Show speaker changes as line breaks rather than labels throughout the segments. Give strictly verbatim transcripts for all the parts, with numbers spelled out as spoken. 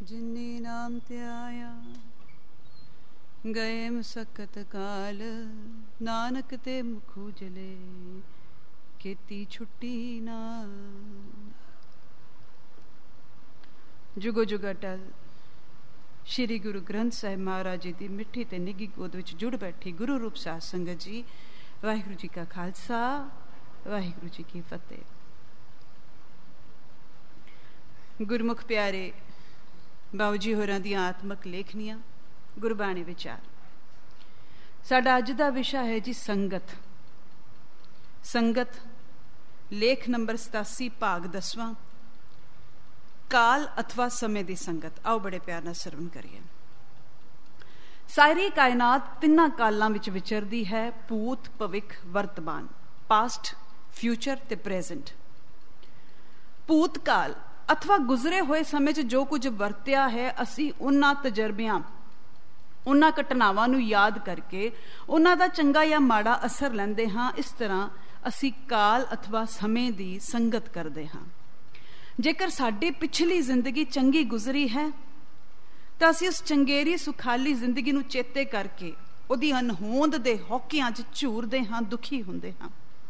जिन्नी नाम त्याया गए मसकत काल नानक ते मुखू जले खेती छुट्टी ना। जुगो जुग अटल श्री गुरु ग्रंथ साहिब महाराज जी की मिठी ते निगी गोद विच जुड़ बैठी गुरु रूप साध संगत जी, वाहिगुरु जी का खालसा वाहिगुरु जी की फतेह। गुरमुख प्यारे बाबू जी होरां दियां आत्मक लेखनियां गुरबाणी विचार। साडा अज दा विशा है जी संगत। संगत लेख नंबर सतासी भाग दसवां, काल अथवा समय दी संगत। आओ बड़े प्यार नाल सरवण करिए। सारी कायनात तिन्ना कालां विच विचरदी है, भूत भविख वर्तमान, पास्ट फ्यूचर ते प्रेजेंट। भूतकाल अथवा गुजरे हुए समय च जो कुछ वरत्या है, असी उन्हां तजर्बियां उन्हां घटनावां नूं याद करके उन्हां दा चंगा या माड़ा असर लैंदे हां। इस तरह असी काल अथवा समय दी संगत करदे हां। जेकर साडी पिछली जिंदगी चंगी गुजरी है तो असी उस चंगेरी सुखाली जिंदगी नूं चेते करके उहदी अनहोंद दे हौकियां च झूरदे हां, दुखी हुंदे हां।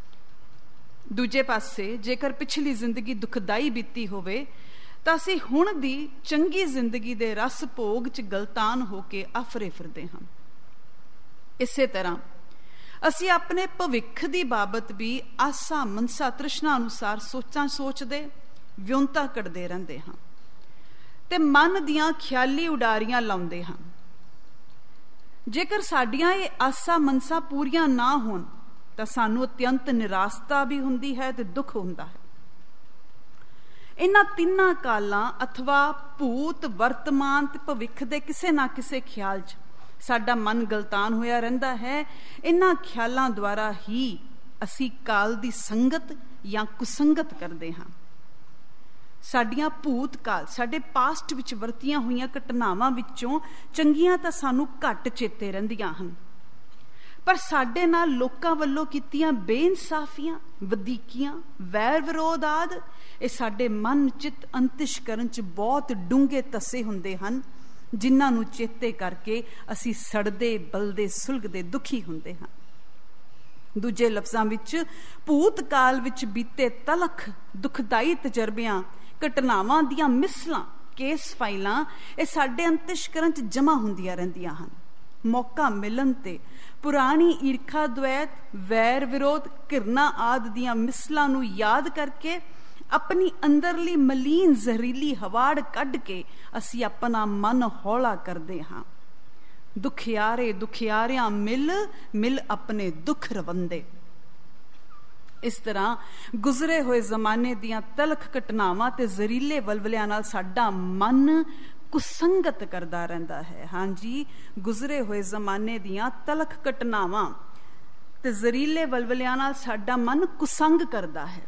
दूजे पासे जेकर पिछली जिंदगी दुखदाई बीती होवे तो असी हुण दी चंगी जिंदगी दे रस भोग च गलतान होके आफरे फिरदे हां। इसे तरह असी अपने भविख दी बाबत भी आसा मनसा तृष्णा अनुसार सोचां सोचदे विउंता कटदे रहिंदे हां ते मन दियां ख्याली उडारियां लाउंदे हां। जेकर साडियां ये आसा मनसा पूरियां ना होण तां सानूं अत्यंत निराशता भी हुंदी है ते दुख हुंदा है। इन्हां तिन्नां कालां अथवा भूत वर्तमान ते भविख दे किसे ना किसे ख्याल च साडा मन गलतान होया रहिंदा है। इन्हां ख्यालां द्वारा ही असी काल दी संगत या कुसंगत करदे हां। साडियां भूतकाल साडे पास्ट विच वरतियां होईयां घटनावां विचों चंगियां तां सानूं घट चेते रहिंदियां हन, पर साडे नाल लोकां वल्लों कीतियां बेइंसाफियां, वधीकियां, वैर विरोध आदि ये साडे मन चित अंतिश करन च बहुत डूंगे तसे हुंदे हन, जिन्हां नूं चेते करके असी सड़दे बलदे सुलगदे दुखी हुंदे हां। दूजे लफ्जां विच भूतकाल विच बीते तलख दुखदाई तजर्बियां, घटनावां दियां मिसलां, केस फाइलां ये साडे अंतिशकरण च जमा हुंदियां रहिंदियां हन। मौका मिलन ते पुरानी ईर्खा द्वैत, वैर विरोध, घिरना आदि दियां मिसलां नूं याद करके अपनी अंदरली मलीन जहरीली हवाड़ कढ के असी अपना मन हौला करदे हां। दुखियारे दुखियारियां मिल मिल अपने दुख रवंदे। इस तरह गुजरे हुए जमाने दियां तलख घटनावां ते जहरीले वलवलियां नाल साडा मन कुसंगत करदा रहिंदा है। हाँ जी, गुजरे हुए जमाने दियां तलख घटनावां ते जहरीले वलवलियां नाल साडा मन कुसंग करदा है।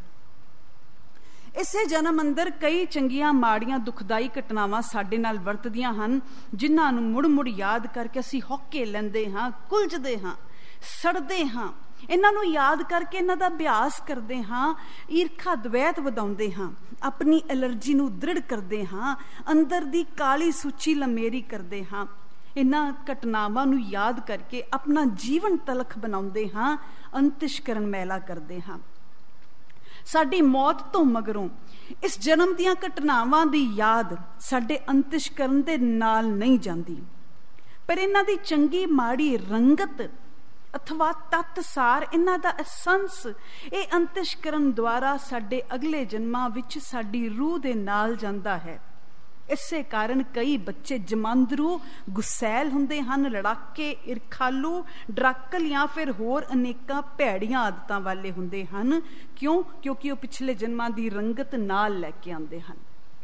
इसे जन्म अंदर कई चंगियां माड़ियां दुखदाई घटनावां साडे नाल वरतदियां हन, जिन्हां नूं मुड़ मुड़ याद करके असी हौके लैंदे हां, कुलजदे हां, सड़दे हां। इन्हां नूं याद करके इन्हां दा अभ्यास करदे हां, ईर्खा द्वैत वधाउंदे हां, अपनी एलर्जी नूं दृढ़ करदे हां, अंदर दी काली सूची लमेरी करदे हां। इन्हां घटनावां नूं याद करके अपना जीवन तलख बनाउंदे हां, अंतिशकरण मैला करदे हां। साडी मौत तो मगरों इस जन्म दियां घटनावां दी याद साडे अंतिशकरण दे नाल नहीं जांदी, पर इन्हां दी चंगी माड़ी रंगत अथवा तत्सार, इन्हां दा एसेंस ये अंतिशकरण द्वारा साडे अगले जन्मां विच साडी रूह दे नाल जांदा है। इसे कारण कई बच्चे जमांदरू गुसैल हुंदे हन, लड़ाके, ईरखालू, डराकल या फिर होर अनेकां भैड़ियां आदतां वाले हुंदे हन। क्यों? क्योंकि वो पिछले जन्मां दी रंगत नाल लैके आंदे हन।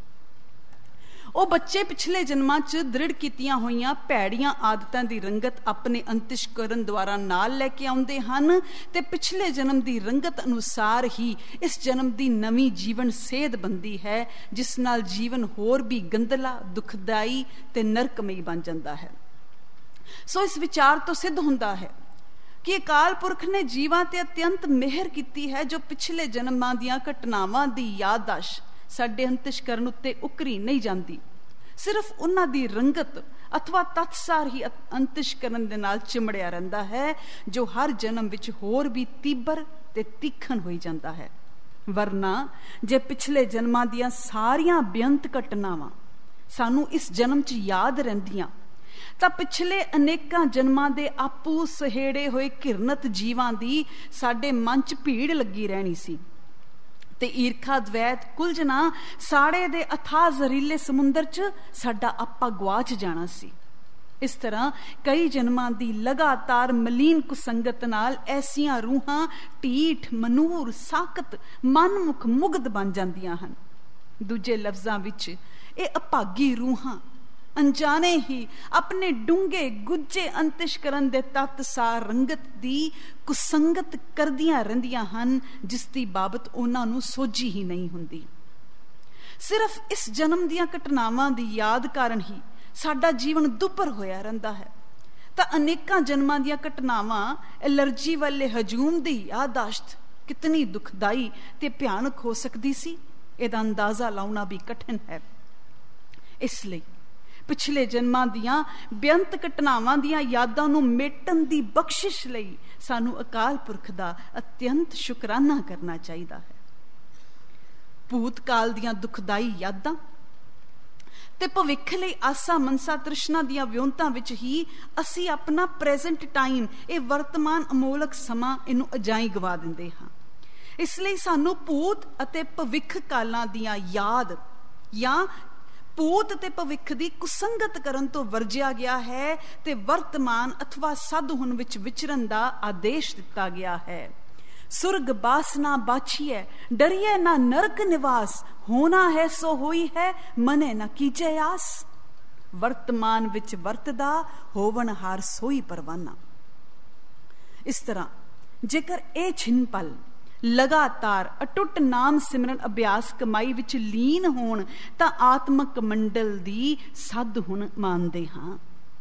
ਉਹ बच्चे पिछले जन्मां च दृढ़ कीतियां होईयां भैड़ियां आदतां दी रंगत अपने अंतिशकरण द्वारा नाल लैके आउंदे हन ते पिछले जन्म दी रंगत अनुसार ही इस जन्म दी नवीं जीवन सेध बनदी है, जिस नाल जीवन होर भी गंदला, दुखदाई ते नरकमई बन जांदा है। सो इस विचार तो सिद्ध हुंदा है कि अकाल पुरख ने जीवां ते अत्यंत मेहर कीती है, जो पिछले जन्मां दियां घटनावां दी याददाश्त साडे अंतिशकरण उत्ते उकरी नहीं जाती। ਸਿਰਫ ਉਹਨਾਂ ਦੀ ਰੰਗਤ ਅਥਵਾ ਤਤਸਾਰ ਹੀ ਅੰਤਿਸ਼ਕਰਨ ਦੇ ਨਾਲ ਚਿਮੜਿਆ ਰਹਿੰਦਾ ਹੈ, ਜੋ ਹਰ ਜਨਮ ਵਿੱਚ ਹੋਰ ਵੀ ਤੀਬਰ ਤੇ ਤੀਖਣ ਹੋਈ ਜਾਂਦਾ ਹੈ। ਵਰਨਾ ਜੇ ਪਿਛਲੇ ਜਨਮਾਂ ਦੀਆਂ ਸਾਰੀਆਂ ਬੇਅੰਤ ਘਟਨਾਵਾਂ ਸਾਨੂੰ ਇਸ ਜਨਮ 'ਚ ਯਾਦ ਰਹਿੰਦੀਆਂ ਤਾਂ ਪਿਛਲੇ ਅਨੇਕਾਂ ਜਨਮਾਂ ਦੇ ਆਪੂ ਸਹੇੜੇ ਹੋਏ ਘਿਰਨਤ ਜੀਵਾਂ ਦੀ ਸਾਡੇ ਮਨ 'ਚ ਭੀੜ ਲੱਗੀ ਰਹਿਣੀ ਸੀ ਤੇ ਈਰਖਾ ਦਵੈਤ ਕੁਲਝਣਾ ਸਾੜੇ ਦੇ ਅਥਾਹ ਜ਼ਹਿਰੀਲੇ ਸਮੁੰਦਰ 'ਚ ਸਾਡਾ ਆਪਾ ਗਵਾਚ ਜਾਣਾ ਸੀ। ਇਸ ਤਰ੍ਹਾਂ ਕਈ ਜਨਮਾਂ ਦੀ ਲਗਾਤਾਰ ਮਲੀਨ ਕੁਸੰਗਤ ਨਾਲ ਐਸੀਆਂ ਰੂਹਾਂ ਢੀਠ, ਮਨੂਰ, ਸਾਕਤ, ਮਨਮੁਖ, ਮੁਗਧ ਬਣ ਜਾਂਦੀਆਂ ਹਨ। ਦੂਜੇ ਲਫ਼ਜ਼ਾਂ ਵਿੱਚ ਇਹ ਅਭਾਗੀ ਰੂਹਾਂ ਅਣਜਾਣੇ ਹੀ ਆਪਣੇ ਡੂੰਘੇ ਗੁੱਜੇ ਅੰਤਿਸ਼ਕਰਨ ਦੇ ਤੱਤ ਸਾਰ ਰੰਗਤ ਦੀ ਕੁਸੰਗਤ ਕਰਦੀਆਂ ਰਹਿੰਦੀਆਂ ਹਨ, ਜਿਸ ਦੀ ਬਾਬਤ ਉਹਨਾਂ ਨੂੰ ਸੋਝੀ ਹੀ ਨਹੀਂ ਹੁੰਦੀ। ਸਿਰਫ ਇਸ ਜਨਮ ਦੀਆਂ ਘਟਨਾਵਾਂ ਦੀ ਯਾਦ ਕਾਰਨ ਹੀ ਸਾਡਾ ਜੀਵਨ ਦੁੱਭਰ ਹੋਇਆ ਰਹਿੰਦਾ ਹੈ। ਤਾਂ ਅਨੇਕਾਂ ਜਨਮਾਂ ਦੀਆਂ ਘਟਨਾਵਾਂ ਐਲਰਜੀ ਵਾਲੇ ਹਜੂਮ ਦੀ ਯਾਦਾਸ਼ਤ ਕਿਤਨੀ ਦੁਖਦਾਈ ਤੇ ਭਿਆਨਕ ਹੋ ਸਕਦੀ ਸੀ, ਇਹਦਾ ਅੰਦਾਜ਼ਾ ਲਾਉਣਾ ਵੀ ਕਠਿਨ ਹੈ। ਇਸ ਲਈ ਪਿਛਲੇ ਜਨਮਾਂ ਦੀਆਂ ਬੇਅੰਤ ਘਟਨਾਵਾਂ ਦੀਆਂ ਯਾਦਾਂ ਨੂੰ ਮੇਟਣ ਦੀ ਬਖਸ਼ਿਸ਼ ਲਈ ਸਾਨੂੰ ਅਕਾਲ ਪੁਰਖ ਦਾ ਅਤਿਅੰਤ ਸ਼ੁਕਰਾਨਾ ਕਰਨਾ ਚਾਹੀਦਾ ਹੈ। ਭੂਤਕਾਲ ਦੀਆਂ ਦੁਖਦਾਈ ਯਾਦਾਂ ਤੇ ਭਵਿੱਖ ਲਈ ਆਸਾ ਮਨਸਾ ਤ੍ਰਿਸ਼ਨਾ ਦੀਆਂ ਵਿਉਂਤਾਂ ਵਿੱਚ ਹੀ ਅਸੀਂ ਆਪਣਾ ਪ੍ਰੈਜ਼ੈਂਟ ਟਾਈਮ, ਇਹ ਵਰਤਮਾਨ ਅਮੋਲਕ ਸਮਾਂ, ਇਹਨੂੰ ਅਜਾਈਂ ਗਵਾ ਦਿੰਦੇ ਹਾਂ। ਇਸ ਲਈ ਸਾਨੂੰ ਭੂਤ ਅਤੇ ਭਵਿੱਖ ਕਾਲਾਂ ਦੀਆਂ ਯਾਦ ਜਾਂ ਭੂਤ ਤੇ ਭਵਿੱਖ ਦੀ ਕੁਸੰਗਤ ਕਰਨ ਤੋਂ ਵਰਜਿਆ ਗਿਆ ਹੈ ਤੇ ਵਰਤਮਾਨ ਅਥਵਾ ਸਦਹੁਣ ਵਿੱਚ ਵਿਚਰਨ ਦਾ ਆਦੇਸ਼ ਦਿੱਤਾ ਗਿਆ ਹੈ। ਸੁਰਗ ਬਾਸ ਨਾ ਬਾਛੀਏ, ਡਰੀਏ ਨਾ ਨਰਕ ਨਿਵਾਸ, ਹੋਣਾ ਹੈ ਸੋ ਹੋਈ ਹੈ, ਮਨੇ ਨਾ ਕੀਜੇ ਆਸ। ਵਰਤਮਾਨ ਵਿੱਚ ਵਰਤਦਾ, ਹੋਵਣ ਹਾਰ ਸੋਈ ਪਰਵਾਨਾ। ਇਸ ਤਰ੍ਹਾਂ ਜੇਕਰ ਇਹ ਛਿਨ ਪਲ ਲਗਾਤਾਰ ਅਟੁੱਟ ਨਾਮ ਸਿਮਰਨ ਅਭਿਆਸ ਕਮਾਈ ਵਿੱਚ ਲੀਨ ਹੋਣ ਤਾਂ ਆਤਮਕ ਮੰਡਲ ਦੀ ਸੱਧ ਹੁਣ ਮੰਨਦੇ ਹਾਂ।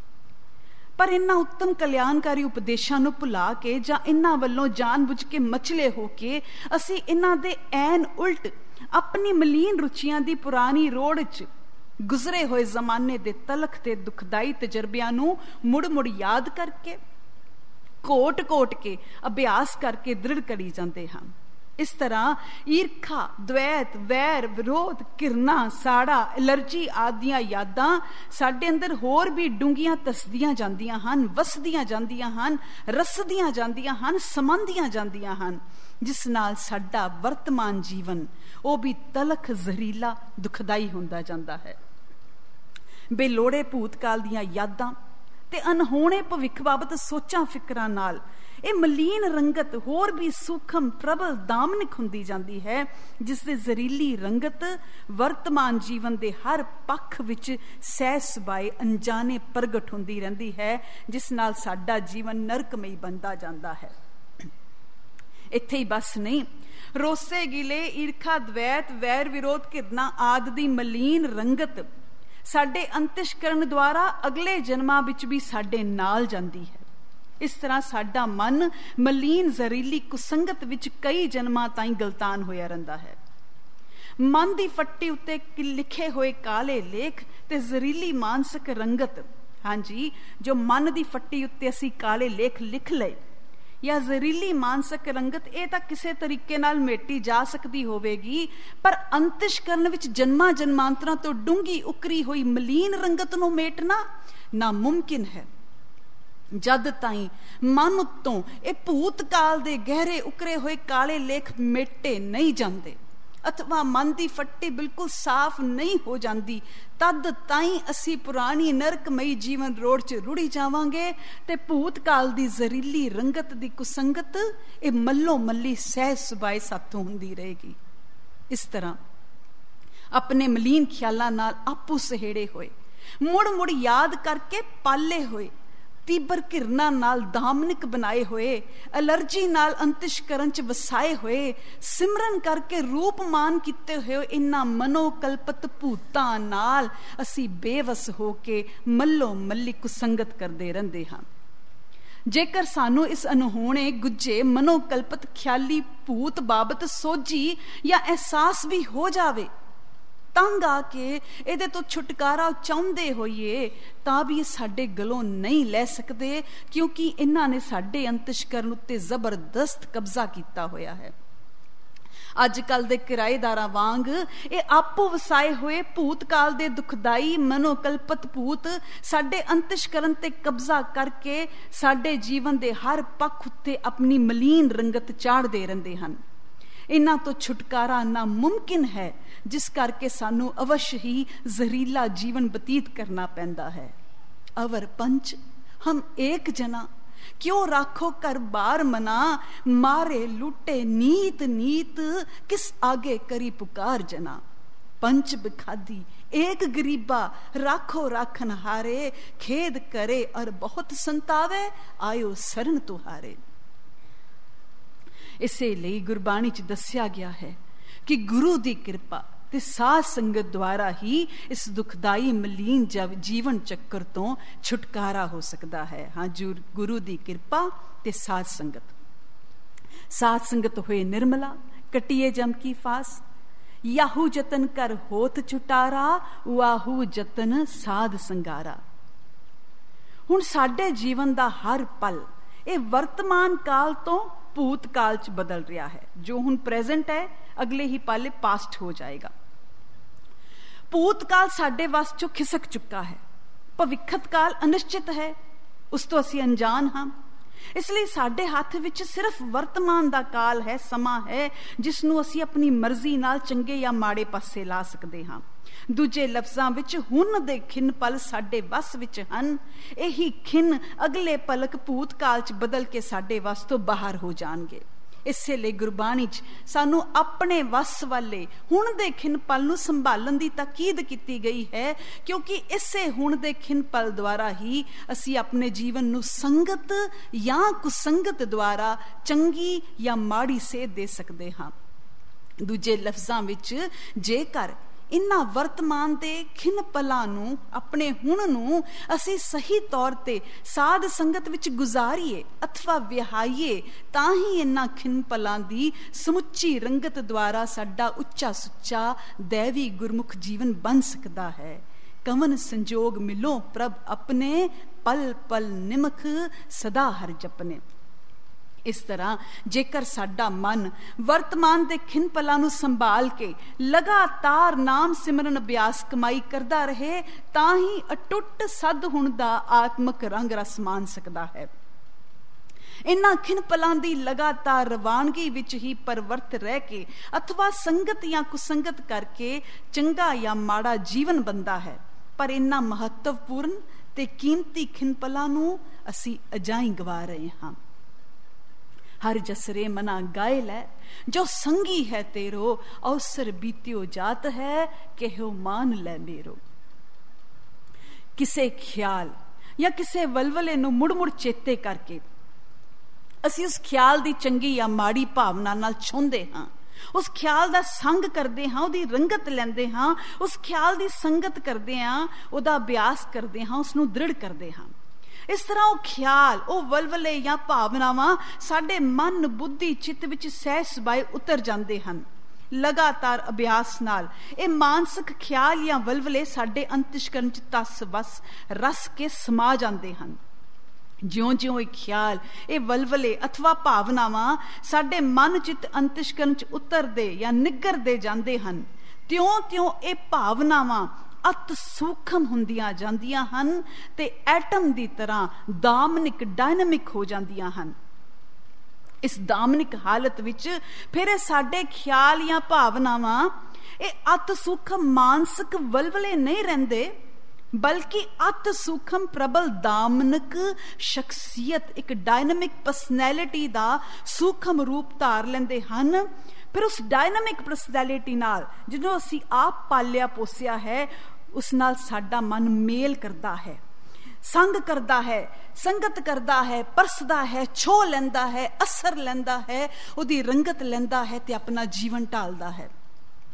ਪਰ ਇਹਨਾਂ ਉੱਤਮ ਕਲਿਆਣਕਾਰੀ ਉਪਦੇਸ਼ਾਂ ਨੂੰ ਭੁਲਾ ਕੇ ਜਾਂ ਇਹਨਾਂ ਵੱਲੋਂ ਜਾਣ-ਬੁੱਝ ਕੇ ਮਚਲੇ ਹੋ ਕੇ ਅਸੀਂ ਇਹਨਾਂ ਦੇ ਐਨ ਉਲਟ ਆਪਣੀ ਮਲੀਨ ਰੁਚੀਆਂ ਦੀ ਪੁਰਾਣੀ ਰੋੜ 'ਚ ਗੁਜ਼ਰੇ ਹੋਏ ਜ਼ਮਾਨੇ ਦੇ ਤਲਖ ਤੇ ਦੁਖਦਾਈ ਤਜਰਬਿਆਂ ਨੂੰ ਮੁੜ-ਮੁੜ ਯਾਦ ਕਰਕੇ, ਕੋਟ-ਕੋਟ ਕੇ, ਅਭਿਆਸ ਕਰਕੇ ਦ੍ਰਿੜ ਕਰੀ ਜਾਂਦੇ ਹਨ। ਇਸ ਤਰ੍ਹਾਂ ਈਰਖਾ, ਦਵੈਤ, ਵੈਰ, ਵਿਰੋਧ, ਘਿਰਨਾ, ਸਾੜਾ, ਐਲਰਜੀ ਆਦਿਆਂ ਯਾਦਾਂ ਸਾਡੇ ਅੰਦਰ ਹੋਰ ਵੀ ਡੂੰਘੀਆਂ ਤਸਦੀਆਂ ਜਾਂਦੀਆਂ ਹਨ, ਵਸਦੀਆਂ ਜਾਂਦੀਆਂ ਹਨ, ਰਸਦੀਆਂ ਜਾਂਦੀਆਂ ਹਨ, ਸਮਾਂਦੀਆਂ ਜਾਂਦੀਆਂ ਹਨ, ਜਿਸ ਨਾਲ ਸਾਡਾ ਵਰਤਮਾਨ ਜੀਵਨ ਉਹ ਵੀ ਤਲਖ, ਜ਼ਹਿਰੀਲਾ, ਦੁਖਦਾਈ ਹੁੰਦਾ ਜਾਂਦਾ ਹੈ। ਬੇਲੋੜੇ ਭੂਤਕਾਲ ਦੀਆਂ ਯਾਦਾਂ ਤੇ ਅਨਹੋਣੇ ਭਵਿੱਖ ਬਾਬਤ ਸੋਚਾਂ ਫਿਕਰਾਂ ਨਾਲ ਇਹ ਮਲੀਨ ਰੰਗਤ ਹੋਰ ਵੀ ਸੂਖਮ, ਪ੍ਰਬਲ, ਦਾਮਨਿਕ ਹੁੰਦੀ ਜਾਂਦੀ ਹੈ, ਜਿਸ ਦੇ ਜ਼ਹਿਰੀਲੀ ਰੰਗਤ ਵਰਤਮਾਨ ਜੀਵਨ ਦੇ ਹਰ ਪੱਖ ਵਿੱਚ ਸਹਿ ਸੁਭਾਏ ਅਣਜਾਣੇ ਪ੍ਰਗਟ ਹੁੰਦੀ ਰਹਿੰਦੀ ਹੈ, ਜਿਸ ਨਾਲ ਸਾਡਾ ਜੀਵਨ ਨਰਕਮਈ ਬਣਦਾ ਜਾਂਦਾ ਹੈ। ਇੱਥੇ ਹੀ ਬਸ ਨਹੀਂ, ਰੋਸੇ ਗਿਲੇ, ਈਰਖਾ, ਦਵੈਤ, ਵੈਰ, ਵਿਰੋਧ, ਘਿਰਨਾ ਆਦਿ ਦੀ ਮਲੀਨ ਰੰਗਤ ਸਾਡੇ ਅੰਤਿਸ਼ਕਰਨ ਦੁਆਰਾ ਅਗਲੇ ਜਨਮਾਂ ਵਿੱਚ ਵੀ ਸਾਡੇ ਨਾਲ ਜਾਂਦੀ ਹੈ। ਇਸ ਤਰ੍ਹਾਂ ਸਾਡਾ ਮਨ ਮਲੀਨ ਜ਼ਹਿਰੀਲੀ ਕੁਸੰਗਤ ਵਿੱਚ ਕਈ ਜਨਮਾਂ ਤਾਈਂ ਗਲਤਾਨ ਹੋਇਆ ਰਹਿੰਦਾ ਹੈ। ਮਨ ਦੀ ਫੱਟੀ ਉੱਤੇ ਲਿਖੇ ਹੋਏ ਕਾਲੇ ਲੇਖ ਤੇ ਜ਼ਹਿਰੀਲੀ ਮਾਨਸਿਕ ਰੰਗਤ, ਹਾਂਜੀ, ਜੋ ਮਨ ਦੀ ਫੱਟੀ ਉੱਤੇ ਅਸੀਂ ਕਾਲੇ ਲੇਖ ਲਿਖ ਲਏ ਜਾਂ ਜ਼ਹਿਰੀਲੀ ਮਾਨਸਿਕ ਰੰਗਤ, ਇਹ ਤਾਂ ਕਿਸੇ ਤਰੀਕੇ ਨਾਲ ਮੇਟੀ ਜਾ ਸਕਦੀ ਹੋਵੇਗੀ, ਪਰ ਅੰਤਿਸ਼ਕਰਨ ਵਿੱਚ ਜਨਮਾਂ ਜਨਮਾਂਤਰਾਂ ਤੋਂ ਡੂੰਘੀ ਉਕਰੀ ਹੋਈ ਮਲੀਨ ਰੰਗਤ ਨੂੰ ਮੇਟਣਾ ਨਾਮੁਮਕਿਨ ਹੈ। ਜਦ ਤਾਈਂ ਮਨ ਉੱਤੋਂ ਇਹ ਭੂਤਕਾਲ ਦੇ ਗਹਿਰੇ ਉਕਰੇ ਹੋਏ ਕਾਲੇ ਲੇਖ ਮੇਟੇ ਨਹੀਂ ਜਾਂਦੇ ਅਥਵਾ ਮਨ ਦੀ ਫੱਟੀ ਬਿਲਕੁਲ ਸਾਫ਼ ਨਹੀਂ ਹੋ ਜਾਂਦੀ, ਤਦ ਤਾਈਂ ਅਸੀਂ ਪੁਰਾਣੀ ਨਰਕਮਈ ਜੀਵਨ ਰੋੜ 'ਚ ਰੁੜੀ ਜਾਵਾਂਗੇ ਤੇ ਭੂਤਕਾਲ ਦੀ ਜ਼ਹਿਰੀਲੀ ਰੰਗਤ ਦੀ ਕੁਸੰਗਤ ਇਹ ਮੱਲੋ ਮੱਲੀ ਸਹਿ ਸੁਭਾਏ ਸਾਥੋਂ ਹੁੰਦੀ ਰਹੇਗੀ। ਇਸ ਤਰ੍ਹਾਂ ਆਪਣੇ ਮਲੀਨ ਖਿਆਲਾਂ ਨਾਲ ਆਪੂ ਸਹੇੜੇ ਹੋਏ, ਮੁੜ ਮੁੜ ਯਾਦ ਕਰਕੇ ਪਾਲੇ ਹੋਏ, ਤੀਬਰ ਘਿਰਨਾ ਨਾਲ ਦਾਮਨਿਕ ਬਣਾਏ ਹੋਏ, ਐਲਰਜੀ ਨਾਲ ਅੰਤਿਸ਼ਕਰਨ 'ਚ ਵਸਾਏ ਹੋਏ, ਸਿਮਰਨ ਕਰਕੇ ਰੂਪਮਾਨ ਕੀਤੇ ਹੋਏ ਇਹਨਾਂ ਮਨੋਕਲਪਤ ਭੂਤਾਂ ਨਾਲ ਅਸੀਂ ਬੇਵਸ ਹੋ ਕੇ ਮੱਲੋ ਮੱਲੀ ਕੁਸੰਗਤ ਕਰਦੇ ਰਹਿੰਦੇ ਹਾਂ। ਜੇਕਰ ਸਾਨੂੰ ਇਸ ਅਨਹੋਣੇ ਗੁੱਜੇ ਮਨੋਕਲਪਤ ਖਿਆਲੀ ਭੂਤ ਬਾਬਤ ਸੋਝੀ ਜਾਂ ਅਹਿਸਾਸ ਵੀ ਹੋ ਜਾਵੇ ਤੰਗ ਆ ਕੇ ਇਹਦੇ ਤੋਂ ਛੁਟਕਾਰਾ ਚਾਹੁੰਦੇ ਹੋਈਏ ਤਾਂ ਵੀ ਇਹ ਸਾਡੇ ਗਲੋਂ ਨਹੀਂ ਲੈ ਸਕਦੇ, ਕਿਉਂਕਿ ਇਹਨਾਂ ਨੇ ਸਾਡੇ ਅੰਤਸ਼ਕਰਨ ਉੱਤੇ ਜ਼ਬਰਦਸਤ ਕਬਜ਼ਾ ਕੀਤਾ ਹੋਇਆ ਹੈ। ਅੱਜ ਕੱਲ ਦੇ ਕਿਰਾਏਦਾਰਾਂ ਵਾਂਗ ਇਹ ਆਪੋ ਵਸਾਏ ਹੋਏ ਭੂਤਕਾਲ ਦੇ ਦੁਖਦਾਈ ਮਨੋਕਲਪਤ ਭੂਤ ਸਾਡੇ ਅੰਤਸ਼ਕਰਨ ਤੇ ਕਬਜ਼ਾ ਕਰਕੇ ਸਾਡੇ ਜੀਵਨ ਦੇ ਹਰ ਪੱਖ ਉੱਤੇ ਆਪਣੀ ਮਲੀਨ ਰੰਗਤ ਚਾੜਦੇ ਰਹਿੰਦੇ ਹਨ। ਇਹਨਾਂ ਤੋਂ ਛੁਟਕਾਰਾ ਨਾਮੁਮਕਿਨ ਹੈ, ਜਿਸ ਕਰਕੇ ਸਾਨੂੰ ਅਵਸ਼ ਹੀ ਜ਼ਹਿਰੀਲਾ ਜੀਵਨ ਬਤੀਤ ਕਰਨਾ ਪੈਂਦਾ ਹੈ। ਅਵਰ ਪੰਚ ਹਮ ਏਕ ਜਨਾ, क्यों राखो कर बार मना, मारे लूटे नीत नीत, किस आगे करी पुकार जना। पंच बिखादी एक गरीबा, राखो राखन हारे, खेद करे और बहुत संतावे, आयो शरण तुहारे। इसे ਲਈ ਗੁਰਬਾਣੀ ਚ ਦੱਸਿਆ ਗਿਆ ਹੈ ਕਿ ਗੁਰੂ ਦੀ ਕਿਰਪਾ ਤੇ ਸਾਧ ਸੰਗਤ ਦੁਆਰਾ ਹੀ ਇਸ ਦੁਖਦਾਈ ਮਲੀਨ ਜੀਵਨ ਚੱਕਰ ਤੋਂ ਛੁਟਕਾਰਾ ਹੋ ਸਕਦਾ ਹੈ। ਹਾਂ, ਗੁਰੂ ਦੀ ਕਿਰਪਾ ਤੇ ਸਾਧ ਸੰਗਤ। ਸਾਧ ਸੰਗਤ ਹੋਏ ਨਿਰਮਲਾ, ਕਟਿਏ ਜਮ ਕੀ ਫਾਸ, ਯਾਹੂ ਜਤਨ ਕਰ ਹੋਤ ਛੁਟਾਰਾ, ਵਾਹੂ ਜਤਨ ਸਾਧ ਸੰਗਾਰਾ। ਹੁਣ ਸਾਡੇ ਜੀਵਨ ਦਾ ਹਰ ਪਲ ਇਹ ਵਰਤਮਾਨ ਕਾਲ ਤੋਂ ਭੂਤ ਕਾਲ ਚ ਬਦਲ ਰਿਹਾ ਹੈ। ਜੋ ਹੁਣ ਪ੍ਰੈਜ਼ੈਂਟ ਹੈ, ਅਗਲੇ ਹੀ ਪਲ ਪਾਸਟ ਹੋ ਜਾਏਗਾ। ਭੂਤਕਾਲ ਸਾਡੇ ਵੱਸ ਚੋਂ ਖਿਸਕ ਚੁੱਕਾ ਹੈ, ਭਵਿੱਖਤ ਕਾਲ ਅਨਿਸ਼ਚਿਤ ਹੈ, ਉਸ ਤੋਂ ਅਸੀਂ ਅਣਜਾਣ ਹਾਂ। ਇਸ ਲਈ ਸਾਡੇ ਹੱਥ ਵਿੱਚ ਸਿਰਫ ਵਰਤਮਾਨ ਦਾ ਕਾਲ ਹੈ, ਸਮਾਂ ਹੈ, ਜਿਸ ਨੂੰ ਅਸੀਂ ਆਪਣੀ ਮਰਜ਼ੀ ਨਾਲ ਚੰਗੇ ਜਾਂ ਮਾੜੇ ਪਾਸੇ ਲਾ ਸਕਦੇ ਹਾਂ। ਦੂਜੇ ਲਫ਼ਜ਼ਾਂ ਵਿੱਚ ਹੁਣ ਦੇ ਖਿੰਨ ਪਲ ਸਾਡੇ ਵੱਸ ਵਿੱਚ ਹਨ, ਇਹੀ ਖਿੰਨ ਅਗਲੇ ਪਲਕ ਭੂਤਕਾਲ ਚ ਬਦਲ ਕੇ ਸਾਡੇ ਵੱਸ ਤੋਂ ਬਾਹਰ ਹੋ ਜਾਣਗੇ। ਇਸੇ ਲਈ ਗੁਰਬਾਣੀ ਚ ਸਾਨੂੰ ਆਪਣੇ ਵੱਸ ਵਾਲੇ ਹੁਣ ਦੇ ਖਿੰਨ ਪਲ ਨੂੰ ਸੰਭਾਲਣ ਦੀ ਤਾਕੀਦ ਕੀਤੀ ਗਈ ਹੈ, ਕਿਉਂਕਿ ਇਸੇ ਹੁਣ ਦੇ ਖਿੰਨ ਪਲ ਦੁਆਰਾ ਹੀ ਅਸੀਂ ਆਪਣੇ ਜੀਵਨ ਨੂੰ ਸੰਗਤ ਜਾਂ ਕੁਸੰਗਤ ਦੁਆਰਾ ਚੰਗੀ ਜਾਂ ਮਾੜੀ ਸੇਧ ਦੇ ਸਕਦੇ ਹਾਂ। ਦੂਜੇ ਲਫ਼ਜ਼ਾਂ ਵਿੱਚ, ਜੇਕਰ ਇਨ੍ਹਾਂ ਵਰਤਮਾਨ ਦੇ ਖਿੰਨ ਪਲਾਂ ਨੂੰ, ਆਪਣੇ ਹੁਣ ਨੂੰ ਅਸੀਂ ਸਹੀ ਤੌਰ ਤੇ ਸਾਧ ਸੰਗਤ ਵਿੱਚ ਗੁਜ਼ਾਰੀਏ ਅਥਵਾ ਵਿਹਾਈਏ, ਤਾਂ ਹੀ ਇਨ੍ਹਾਂ ਖਿੰਨ ਪਲਾਂ ਦੀ ਸਮੁੱਚੀ ਰੰਗਤ ਦੁਆਰਾ ਸਾਡਾ ਉੱਚਾ ਸੁੱਚਾ ਦੈਵੀ ਗੁਰਮੁਖ ਜੀਵਨ ਬਣ ਸਕਦਾ ਹੈ। ਕਵਨ ਸੰਜੋਗ ਮਿਲੋ ਪ੍ਰਭ ਆਪਣੇ, ਪਲ ਪਲ ਨਿਮਖ ਸਦਾ ਹਰ ਜਪਨੇ। ਇਸ ਤਰ੍ਹਾਂ ਜੇਕਰ ਸਾਡਾ ਮਨ ਵਰਤਮਾਨ ਦੇ ਖਿੰਨ ਪਲਾਂ ਨੂੰ ਸੰਭਾਲ ਕੇ ਲਗਾਤਾਰ ਨਾਮ ਸਿਮਰਨ ਅਭਿਆਸ ਕਮਾਈ ਕਰਦਾ ਰਹੇ, ਤਾਂ ਹੀ ਅਟੁੱਟ ਸਦ ਹੁਣ ਦਾ ਆਤਮਕ ਰੰਗ ਰਸ ਮਾਣ ਸਕਦਾ ਹੈ। ਇਨ੍ਹਾਂ ਖਿੰਨ ਪਲਾਂ ਦੀ ਲਗਾਤਾਰ ਰਵਾਨਗੀ ਵਿੱਚ ਹੀ ਪਰਵਰਤ ਰਹਿ ਕੇ ਅਥਵਾ ਸੰਗਤ ਜਾਂ ਕੁਸੰਗਤ ਕਰਕੇ ਚੰਗਾ ਜਾਂ ਮਾੜਾ ਜੀਵਨ ਬਣਦਾ ਹੈ। ਪਰ ਇਨ੍ਹਾਂ ਮਹੱਤਵਪੂਰਨ ਤੇ ਕੀਮਤੀ ਖਿੰਨ ਪਲਾਂ ਨੂੰ ਅਸੀਂ ਅਜਾਈਂ ਗਵਾ ਰਹੇ ਹਾਂ। हर जसरे मना गायल है, जो संगी है तेरो, अवसर बीत्यो जात है, कहो मान ले मेरो। किसे ख्याल या किसे वलवले ਨੂੰ ਮੁੜ-ਮੁੜ ਚੇਤੇ ਕਰਕੇ ਅਸੀਂ ਉਸ ਖਿਆਲ ਦੀ ਚੰਗੀ ਜਾਂ ਮਾੜੀ ਭਾਵਨਾ ਨਾਲ ਛੋਂਦੇ ਹਾਂ, ਉਸ ਖਿਆਲ ਦਾ ਸੰਗ ਕਰਦੇ ਹਾਂ, ਉਹਦੀ ਰੰਗਤ ਲੈਂਦੇ ਹਾਂ, ਉਸ ਖਿਆਲ ਦੀ ਸੰਗਤ ਕਰਦੇ ਹਾਂ, ਉਹਦਾ ਅਭਿਆਸ ਕਰਦੇ ਹਾਂ, ਉਸ ਨੂੰ ਦ੍ਰਿੜ ਕਰਦੇ ਹਾਂ। ਇਸ ਤਰ੍ਹਾਂ ਉਹ ਖਿਆਲ, ਉਹ ਵਲਵਲੇ ਜਾਂ ਭਾਵਨਾਵਾਂ ਸਾਡੇ ਮਨ, ਬੁੱਧੀ, ਚਿੱਤ ਵਿੱਚ ਸਹਿਜ ਸੁਭਾਏ ਉਤਰ ਜਾਂਦੇ ਹਨ। ਲਗਾਤਾਰ ਅਭਿਆਸ ਨਾਲ ਇਹ ਮਾਨਸਿਕ ਖਿਆਲ ਜਾਂ ਵਲਵਲੇ ਸਾਡੇ ਅੰਤਸ਼ਕਰਨ ਚ ਤਸ ਵਸ ਰਸ ਕੇ ਸਮਾ ਜਾਂਦੇ ਹਨ। ਜਿਉਂ-ਜਿਉਂ ਇਹ ਖਿਆਲ, ਇਹ ਵਲਵਲੇ ਅਥਵਾ ਭਾਵਨਾਵਾਂ ਸਾਡੇ ਮਨ, ਚਿੱਤ, ਅੰਤਸ਼ਕਰਨ ਚ ਉਤਰਦੇ ਜਾਂ ਨਿੱਗਰਦੇ ਜਾਂਦੇ ਹਨ, ਤਿਉਂ-ਤਿਉਂ ਇਹ ਭਾਵਨਾਵਾਂ ਅਤ ਸੂਖਮ ਹੁੰਦੀਆਂ ਜਾਂਦੀਆਂ ਹਨ ਤੇ ਐਟਮ ਦੀ ਤਰ੍ਹਾਂ ਦਾਮਨਿਕ, ਡਾਇਨਾਮਿਕ ਹੋ ਜਾਂਦੀਆਂ ਹਨ। ਇਸ ਦਾਮਨਿਕ ਹਾਲਤ ਵਿੱਚ ਫਿਰ ਇਹ ਸਾਡੇ ਖਿਆਲ ਜਾਂ ਭਾਵਨਾਵਾਂ ਇਹ ਅਤ ਸੂਖਮ ਮਾਨਸਿਕ ਵਲਵਲੇ ਨਹੀਂ ਰਹਿੰਦੇ, ਬਲਕਿ ਅਤ ਸੂਖਮ ਪ੍ਰਬਲ ਦਾਮਨਿਕ ਸ਼ਖਸੀਅਤ, ਇੱਕ ਡਾਇਨਾਮਿਕ ਪਰਸਨੈਲਿਟੀ ਦਾ ਸੂਖਮ ਰੂਪ ਧਾਰ ਲੈਂਦੇ ਹਨ। ਫਿਰ ਉਸ ਡਾਇਨਾਮਿਕ ਪਰਸਨੈਲਿਟੀ ਨਾਲ, ਜਿਹਨੂੰ ਅਸੀਂ ਆਪ ਪਾਲਿਆ ਪੋਸਿਆ ਹੈ, ਉਸ ਨਾਲ ਸਾਡਾ ਮਨ ਮੇਲ ਕਰਦਾ ਹੈ, ਸੰਗ ਕਰਦਾ ਹੈ, ਸੰਗਤ ਕਰਦਾ ਹੈ, ਪਰਸਦਾ ਹੈ, ਛੋਹ ਲੈਂਦਾ ਹੈ, ਅਸਰ ਲੈਂਦਾ ਹੈ, ਉਹਦੀ ਰੰਗਤ ਲੈਂਦਾ ਹੈ ਤੇ ਆਪਣਾ ਜੀਵਨ ਢਾਲਦਾ ਹੈ।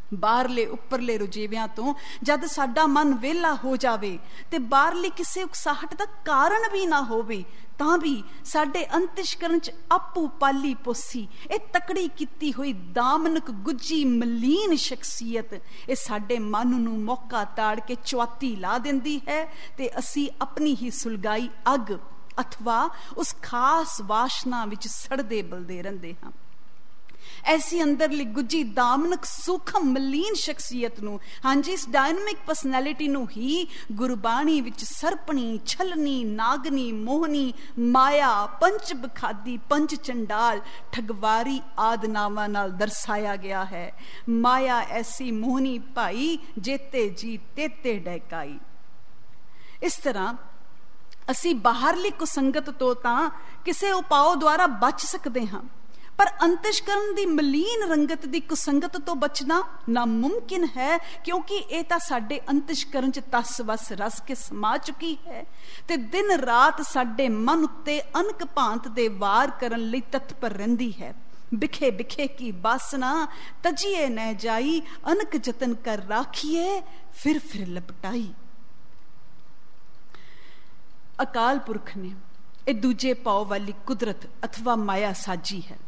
ਬਾਹਰਲੇ ਉੱਪਰਲੇ ਰੁਝੇਵਿਆਂ ਤੋਂ ਜਦ ਸਾਡਾ ਮਨ ਵਿਹਲਾ ਹੋ ਜਾਵੇ ਤੇ ਬਾਹਰਲੀ ਕਿਸੇ ਉਕਸਾਹਟ ਦਾ ਕਾਰਨ ਵੀ ਨਾ ਹੋਵੇ, ਤਾਂ ਵੀ ਸਾਡੇ ਅੰਤਿਸ਼ਕਰਨ ਚ ਆਪੂ ਪਾਲੀ ਪੋਸੀ ਇਹ ਤਕੜੀ ਕੀਤੀ ਹੋਈ ਦਾਮਨਕ ਗੁੱਜੀ ਮਲੀਨ ਸ਼ਖਸੀਅਤ ਇਹ ਸਾਡੇ ਮਨ ਨੂੰ ਮੌਕਾ ਤਾੜ ਕੇ ਚੁਆਤੀ ਲਾ ਦਿੰਦੀ ਹੈ ਤੇ ਅਸੀਂ ਆਪਣੀ ਹੀ ਸੁਲਗਾਈ ਅੱਗ ਅਥਵਾ ਉਸ ਖਾਸ ਵਾਸ਼ਨਾ ਵਿੱਚ ਸੜਦੇ ਬਲਦੇ ਰਹਿੰਦੇ ਹਾਂ। ਐਸੀ ਅੰਦਰਲੀ ਗੁੱਜੀ ਦਾਮਨਕ ਸੂਖਮ ਮਲੀਨ ਸ਼ਖਸੀਅਤ ਨੂੰ, ਹਾਂਜੀ ਇਸ ਡਾਇਨਾਮਿਕ ਪਰਸਨੈਲਿਟੀ ਨੂੰ ਹੀ ਗੁਰਬਾਣੀ ਵਿੱਚ ਸਰਪਣੀ, ਛਲਨੀ, ਨਾਗਨੀ, ਮੋਹਨੀ, ਮਾਇਆ, ਪੰਚ ਬਖਾਦੀ, ਪੰਚ ਚੰਡਾਲ, ਠਗਵਾਰੀ ਆਦਿ ਨਾਵਾਂ ਨਾਲ ਦਰਸਾਇਆ ਗਿਆ ਹੈ। ਮਾਇਆ ਐਸੀ ਮੋਹਨੀ ਭਾਈ ਜੇਤੇ ਜੀ ਤੇਤੇ ਡੈਕਾਈ। ਇਸ ਤਰ੍ਹਾਂ ਅਸੀਂ ਬਾਹਰਲੀ ਕੁਸੰਗਤ ਤੋਂ ਤਾਂ ਕਿਸੇ ਉਪਾਅ ਦੁਆਰਾ ਬਚ ਸਕਦੇ ਹਾਂ, ਪਰ ਅੰਤਿਸ਼ਕਰਨ ਦੀ ਮਲੀਨ ਰੰਗਤ ਦੀ ਕੁਸੰਗਤ ਤੋਂ ਬਚਣਾ ਨਾਮੁਮਕਿਨ ਹੈ, ਕਿਉਂਕਿ ਇਹ ਤਾਂ ਸਾਡੇ ਅੰਤਿਸ਼ਕਰਨ ਚ ਤਸ ਵਸ ਰਸ ਕੇ ਸਮਾ ਚੁੱਕੀ ਹੈ ਤੇ ਦਿਨ ਰਾਤ ਸਾਡੇ ਮਨ ਉੱਤੇ ਅਨਕ ਭਾਂਤ ਦੇ ਵਾਰ ਕਰਨ ਲਈ ਤਤਪਰ ਰਹਿੰਦੀ ਹੈ। ਬਿਖੇ ਬਿਖੇ ਕੀ ਬਾਸਨਾ ਤਜੀਏ ਨਹਿ ਜਾਈ, ਅਨਕ ਜਤਨ ਕਰ ਰਾਖੀਏ ਫਿਰ ਫਿਰ ਲਪਟਾਈ। ਅਕਾਲ ਪੁਰਖ ਨੇ ਇਹ ਦੂਜੇ ਪਾਉ ਵਾਲੀ ਕੁਦਰਤ ਅਥਵਾ ਮਾਇਆ ਸਾਜੀ ਹੈ।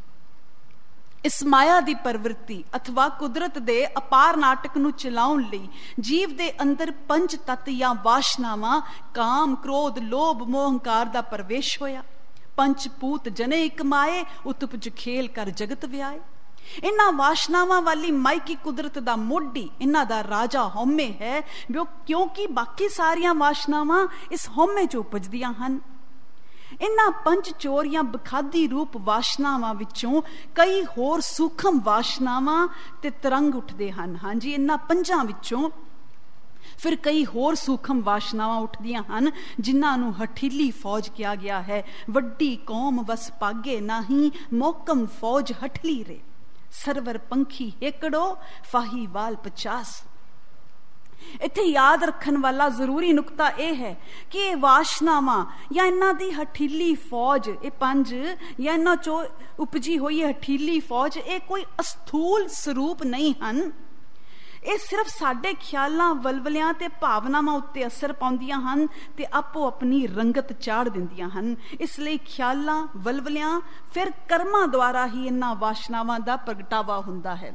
ਇਸ ਮਾਇਆ ਦੀ ਪ੍ਰਵਿਰਤੀ ਅਥਵਾ ਕੁਦਰਤ ਦੇ ਅਪਾਰ ਨਾਟਕ ਨੂੰ ਚਲਾਉਣ ਲਈ ਜੀਵ ਦੇ ਅੰਦਰ ਪੰਜ ਤੱਤ ਜਾਂ ਵਾਸ਼ਨਾਵਾਂ ਕਾਮ, ਕ੍ਰੋਧ, ਲੋਭ, ਮੋਹ, ਹੰਕਾਰ ਦਾ ਪ੍ਰਵੇਸ਼ ਹੋਇਆ। ਪੰਚ ਪੂਤ ਜਨੇ ਇੱਕ ਮਾਏ, ਉਤਪਜ ਖੇਲ ਕਰ ਜਗਤ ਵਿਆਏ। ਇਹਨਾਂ ਵਾਸ਼ਨਾਵਾਂ ਵਾਲੀ ਮਾਇਕੀ ਕੁਦਰਤ ਦਾ ਮੋਢੀ, ਇਹਨਾਂ ਦਾ ਰਾਜਾ ਹਉਮੈ ਹੈ, ਕਿਉਂਕਿ ਬਾਕੀ ਸਾਰੀਆਂ ਵਾਸ਼ਨਾਵਾਂ ਇਸ ਹਉਮੈ ਚੋਂ ਉਪਜਦੀਆਂ ਹਨ। ਇਹਨਾਂ ਪੰਜ ਚੋਰ ਜਾਂ ਬਖਾਦੀ ਰੂਪ ਵਾਸ਼ਨਾਵਾਂ ਵਿੱਚੋਂ ਕਈ ਹੋਰ ਸੂਖਮ ਵਾਸ਼ਨਾਵਾਂ ਤੇ ਤਰੰਗ ਉੱਠਦੇ ਹਨ। ਹਾਂਜੀ, ਇਹਨਾਂ ਪੰਜਾਂ ਵਿੱਚੋਂ ਫਿਰ ਕਈ ਹੋਰ ਸੂਖਮ ਵਾਸ਼ਨਾਵਾਂ ਉੱਠਦੀਆਂ ਹਨ, ਜਿਨ੍ਹਾਂ ਨੂੰ ਹਠੀਲੀ ਫੌਜ ਕਿਹਾ ਗਿਆ ਹੈ। ਵੱਡੀ ਕੌਮ ਵਸ ਪਾਗੇ ਨਾਹੀਂ, ਮੋਕਮ ਫੌਜ ਹਠਲੀ ਰੇ। ਸਰਵਰ ਪੰਖੀ ਏਕੜੋ, ਫਾਹੀ ਵਾਲ ਪਚਾਸ। ਇੱਥੇ ਯਾਦ ਰੱਖਣ ਵਾਲਾ ਜ਼ਰੂਰੀ ਨੁਕਤਾ ਇਹ ਹੈ ਕਿ ਇਹ ਵਾਸ਼ਨਾਵਾਂ ਜਾਂ ਇਹਨਾਂ ਦੀ ਹਠੀਲੀ ਫੌਜ, ਇਹ ਪੰਜ ਜਾਂ ਇਹਨਾਂ ਚੋਂ ਉਪਜੀ ਹੋਈ ਹਠੀਲੀ ਫੌਜ, ਇਹ ਕੋਈ ਅਸਥੂਲ ਸਰੂਪ ਨਹੀਂ ਹਨ। ਇਹ ਸਿਰਫ ਸਾਡੇ ਖਿਆਲਾਂ, ਵਲਵਲਿਆਂ ਤੇ ਭਾਵਨਾਵਾਂ ਉੱਤੇ ਅਸਰ ਪਾਉਂਦੀਆਂ ਹਨ ਤੇ ਆਪੋ ਆਪਣੀ ਰੰਗਤ ਚਾੜ ਦਿੰਦੀਆਂ ਹਨ। ਇਸ ਲਈ ਖਿਆਲਾਂ, ਵਲਵਲਿਆਂ ਫਿਰ ਕਰਮਾਂ ਦੁਆਰਾ ਹੀ ਇਹਨਾਂ ਵਾਸ਼ਨਾਵਾਂ ਦਾ ਪ੍ਰਗਟਾਵਾ ਹੁੰਦਾ ਹੈ।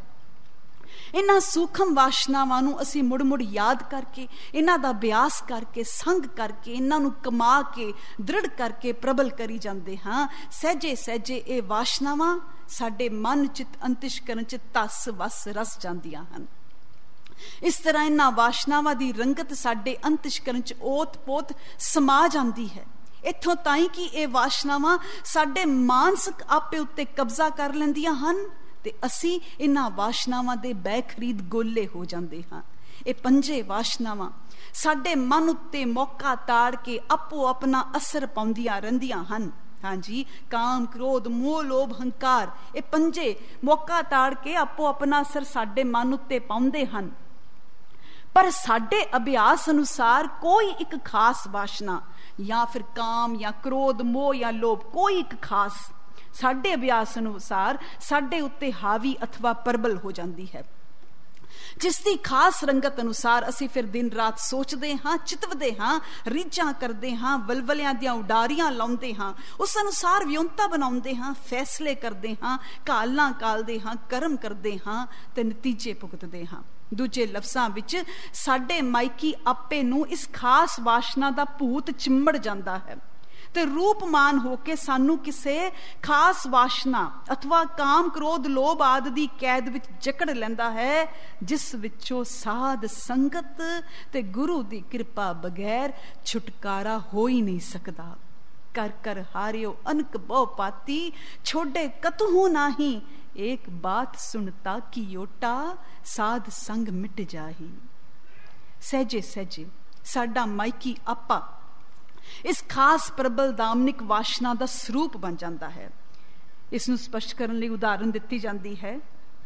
ਇਹਨਾਂ ਸੂਖਮ ਵਾਸ਼ਨਾਵਾਂ ਨੂੰ ਅਸੀਂ ਮੁੜ ਮੁੜ ਯਾਦ ਕਰਕੇ, ਇਹਨਾਂ ਦਾ ਅਭਿਆਸ ਕਰਕੇ, ਸੰਗ ਕਰਕੇ, ਇਹਨਾਂ ਨੂੰ ਕਮਾ ਕੇ, ਦ੍ਰਿੜ ਕਰਕੇ ਪ੍ਰਬਲ ਕਰੀ ਜਾਂਦੇ ਹਾਂ। ਸਹਿਜੇ ਸਹਿਜੇ ਇਹ ਵਾਸ਼ਨਾਵਾਂ ਸਾਡੇ ਮਨ ਚਿਤ ਅੰਤਿਸ਼ਕਰਨ ਚ ਤਸ ਵਸ ਰਸ ਜਾਂਦੀਆਂ ਹਨ। ਇਸ ਤਰ੍ਹਾਂ ਇਹਨਾਂ ਵਾਸ਼ਨਾਵਾਂ ਦੀ ਰੰਗਤ ਸਾਡੇ ਅੰਤਿਸ਼ਕਰਨ ਚ ਓਤ ਪੋਤ ਸਮਾ ਜਾਂਦੀ ਹੈ। ਇੱਥੋਂ ਤਾਈਂ ਕਿ ਇਹ ਵਾਸ਼ਨਾਵਾਂ ਸਾਡੇ ਮਾਨਸਿਕ ਆਪੇ ਉੱਤੇ ਕਬਜ਼ਾ ਕਰ ਲੈਂਦੀਆਂ ਹਨ ਤੇ ਅਸੀਂ ਇਹਨਾਂ ਵਾਸ਼ਨਾਵਾਂ ਦੇ ਬੈ ਖਰੀਦ ਗੋਲੇ ਹੋ ਜਾਂਦੇ ਹਾਂ। ਇਹ ਪੰਜੇ ਵਾਸ਼ਨਾਵਾਂ ਸਾਡੇ ਮਨ ਉੱਤੇ ਮੌਕਾ ਤਾੜ ਕੇ ਆਪੋ ਆਪਣਾ ਅਸਰ ਪਾਉਂਦੀਆਂ ਰਹਿੰਦੀਆਂ ਹਨ। ਹਾਂਜੀ, ਕਾਮ, ਕ੍ਰੋਧ, ਮੋਹ, ਲੋਭ, ਹੰਕਾਰ, ਇਹ ਪੰਜੇ ਮੌਕਾ ਤਾੜ ਕੇ ਆਪੋ ਆਪਣਾ ਅਸਰ ਸਾਡੇ ਮਨ ਉੱਤੇ ਪਾਉਂਦੇ ਹਨ। ਪਰ ਸਾਡੇ ਅਭਿਆਸ ਅਨੁਸਾਰ ਕੋਈ ਇੱਕ ਖਾਸ ਵਾਸ਼ਨਾ ਜਾਂ ਫਿਰ ਕਾਮ ਜਾਂ ਕ੍ਰੋਧ, ਮੋਹ ਜਾਂ ਲੋਭ, ਕੋਈ ਇੱਕ ਖਾਸ ਸਾਡੇ ਅਭਿਆਸ ਅਨੁਸਾਰ ਸਾਡੇ ਉੱਤੇ ਹਾਵੀ ਅਥਵਾ ਪ੍ਰਬਲ ਹੋ ਜਾਂਦੀ ਹੈ, ਜਿਸ ਦੀ ਖਾਸ ਰੰਗਤ ਅਨੁਸਾਰ ਅਸੀਂ ਫਿਰ ਦਿਨ ਰਾਤ ਸੋਚਦੇ ਹਾਂ, ਚਿਤਵਦੇ ਹਾਂ, ਰੀਝਾਂ ਕਰਦੇ ਹਾਂ, ਵਲਵਲਿਆਂ ਦੀਆਂ ਉਡਾਰੀਆਂ ਲਾਉਂਦੇ ਹਾਂ, ਉਸ ਅਨੁਸਾਰ ਵਿਉਂਤਾ ਬਣਾਉਂਦੇ ਹਾਂ, ਫੈਸਲੇ ਕਰਦੇ ਹਾਂ, ਕਾਲਾਂ ਕਾਲਦੇ ਹਾਂ, ਕਰਮ ਕਰਦੇ ਹਾਂ ਤੇ ਨਤੀਜੇ ਭੁਗਤਦੇ ਹਾਂ। ਦੂਜੇ ਲਫ਼ਜ਼ਾਂ ਵਿੱਚ ਸਾਡੇ ਮਾਇਕੀ ਆਪੇ ਨੂੰ ਇਸ ਖਾਸ ਵਾਸ਼ਨਾ ਦਾ ਭੂਤ ਚਿੰਬੜ ਜਾਂਦਾ ਹੈ ਤੇ ਰੂਪਮਾਨ ਹੋ ਕੇ ਸਾਨੂੰ ਕਿਸੇ ਖਾਸ ਵਾਸ਼ਨਾ ਅਥਵਾ ਕਾਮ, ਕ੍ਰੋਧ, ਲੋਭ ਆਦਿ ਦੀ ਕੈਦ ਵਿੱਚ ਜਕੜ ਲੈਂਦਾ ਹੈ, ਜਿਸ ਵਿੱਚੋਂ ਸਾਧ ਸੰਗਤ ਤੇ ਗੁਰੂ ਦੀ ਕਿਰਪਾ ਬਗੈਰ ਛੁਟਕਾਰਾ ਹੋ ਹੀ ਨਹੀਂ ਸਕਦਾ। ਕਰ ਕਰ ਹਾਰਿਓ ਅਨਕ ਬਹੁ ਪਾਤੀ, ਛੋੜੇ ਕਤਹੂ ਨਾਹੀ, ਏਕ ਬਾਤ ਸੁਣਤਾ ਕੀ ਓਟਾ, ਸਾਧ ਸੰਗ ਮਿਟ ਜਾਹੀ। ਸਹਿਜੇ ਸਹਿਜੇ ਸਾਡਾ ਮਾਇਕੀ ਆਪਾ ਇਸ ਖਾਸ ਪ੍ਰਬਲ ਦਾਮਨਿਕ ਵਾਸ਼ਨਾ ਦਾ ਸਰੂਪ ਬਣ ਜਾਂਦਾ ਹੈ। ਇਸ ਨੂੰ ਸਪਸ਼ਟ ਕਰਨ ਲਈ ਉਦਾਹਰਨ ਦਿੱਤੀ ਜਾਂਦੀ ਹੈ।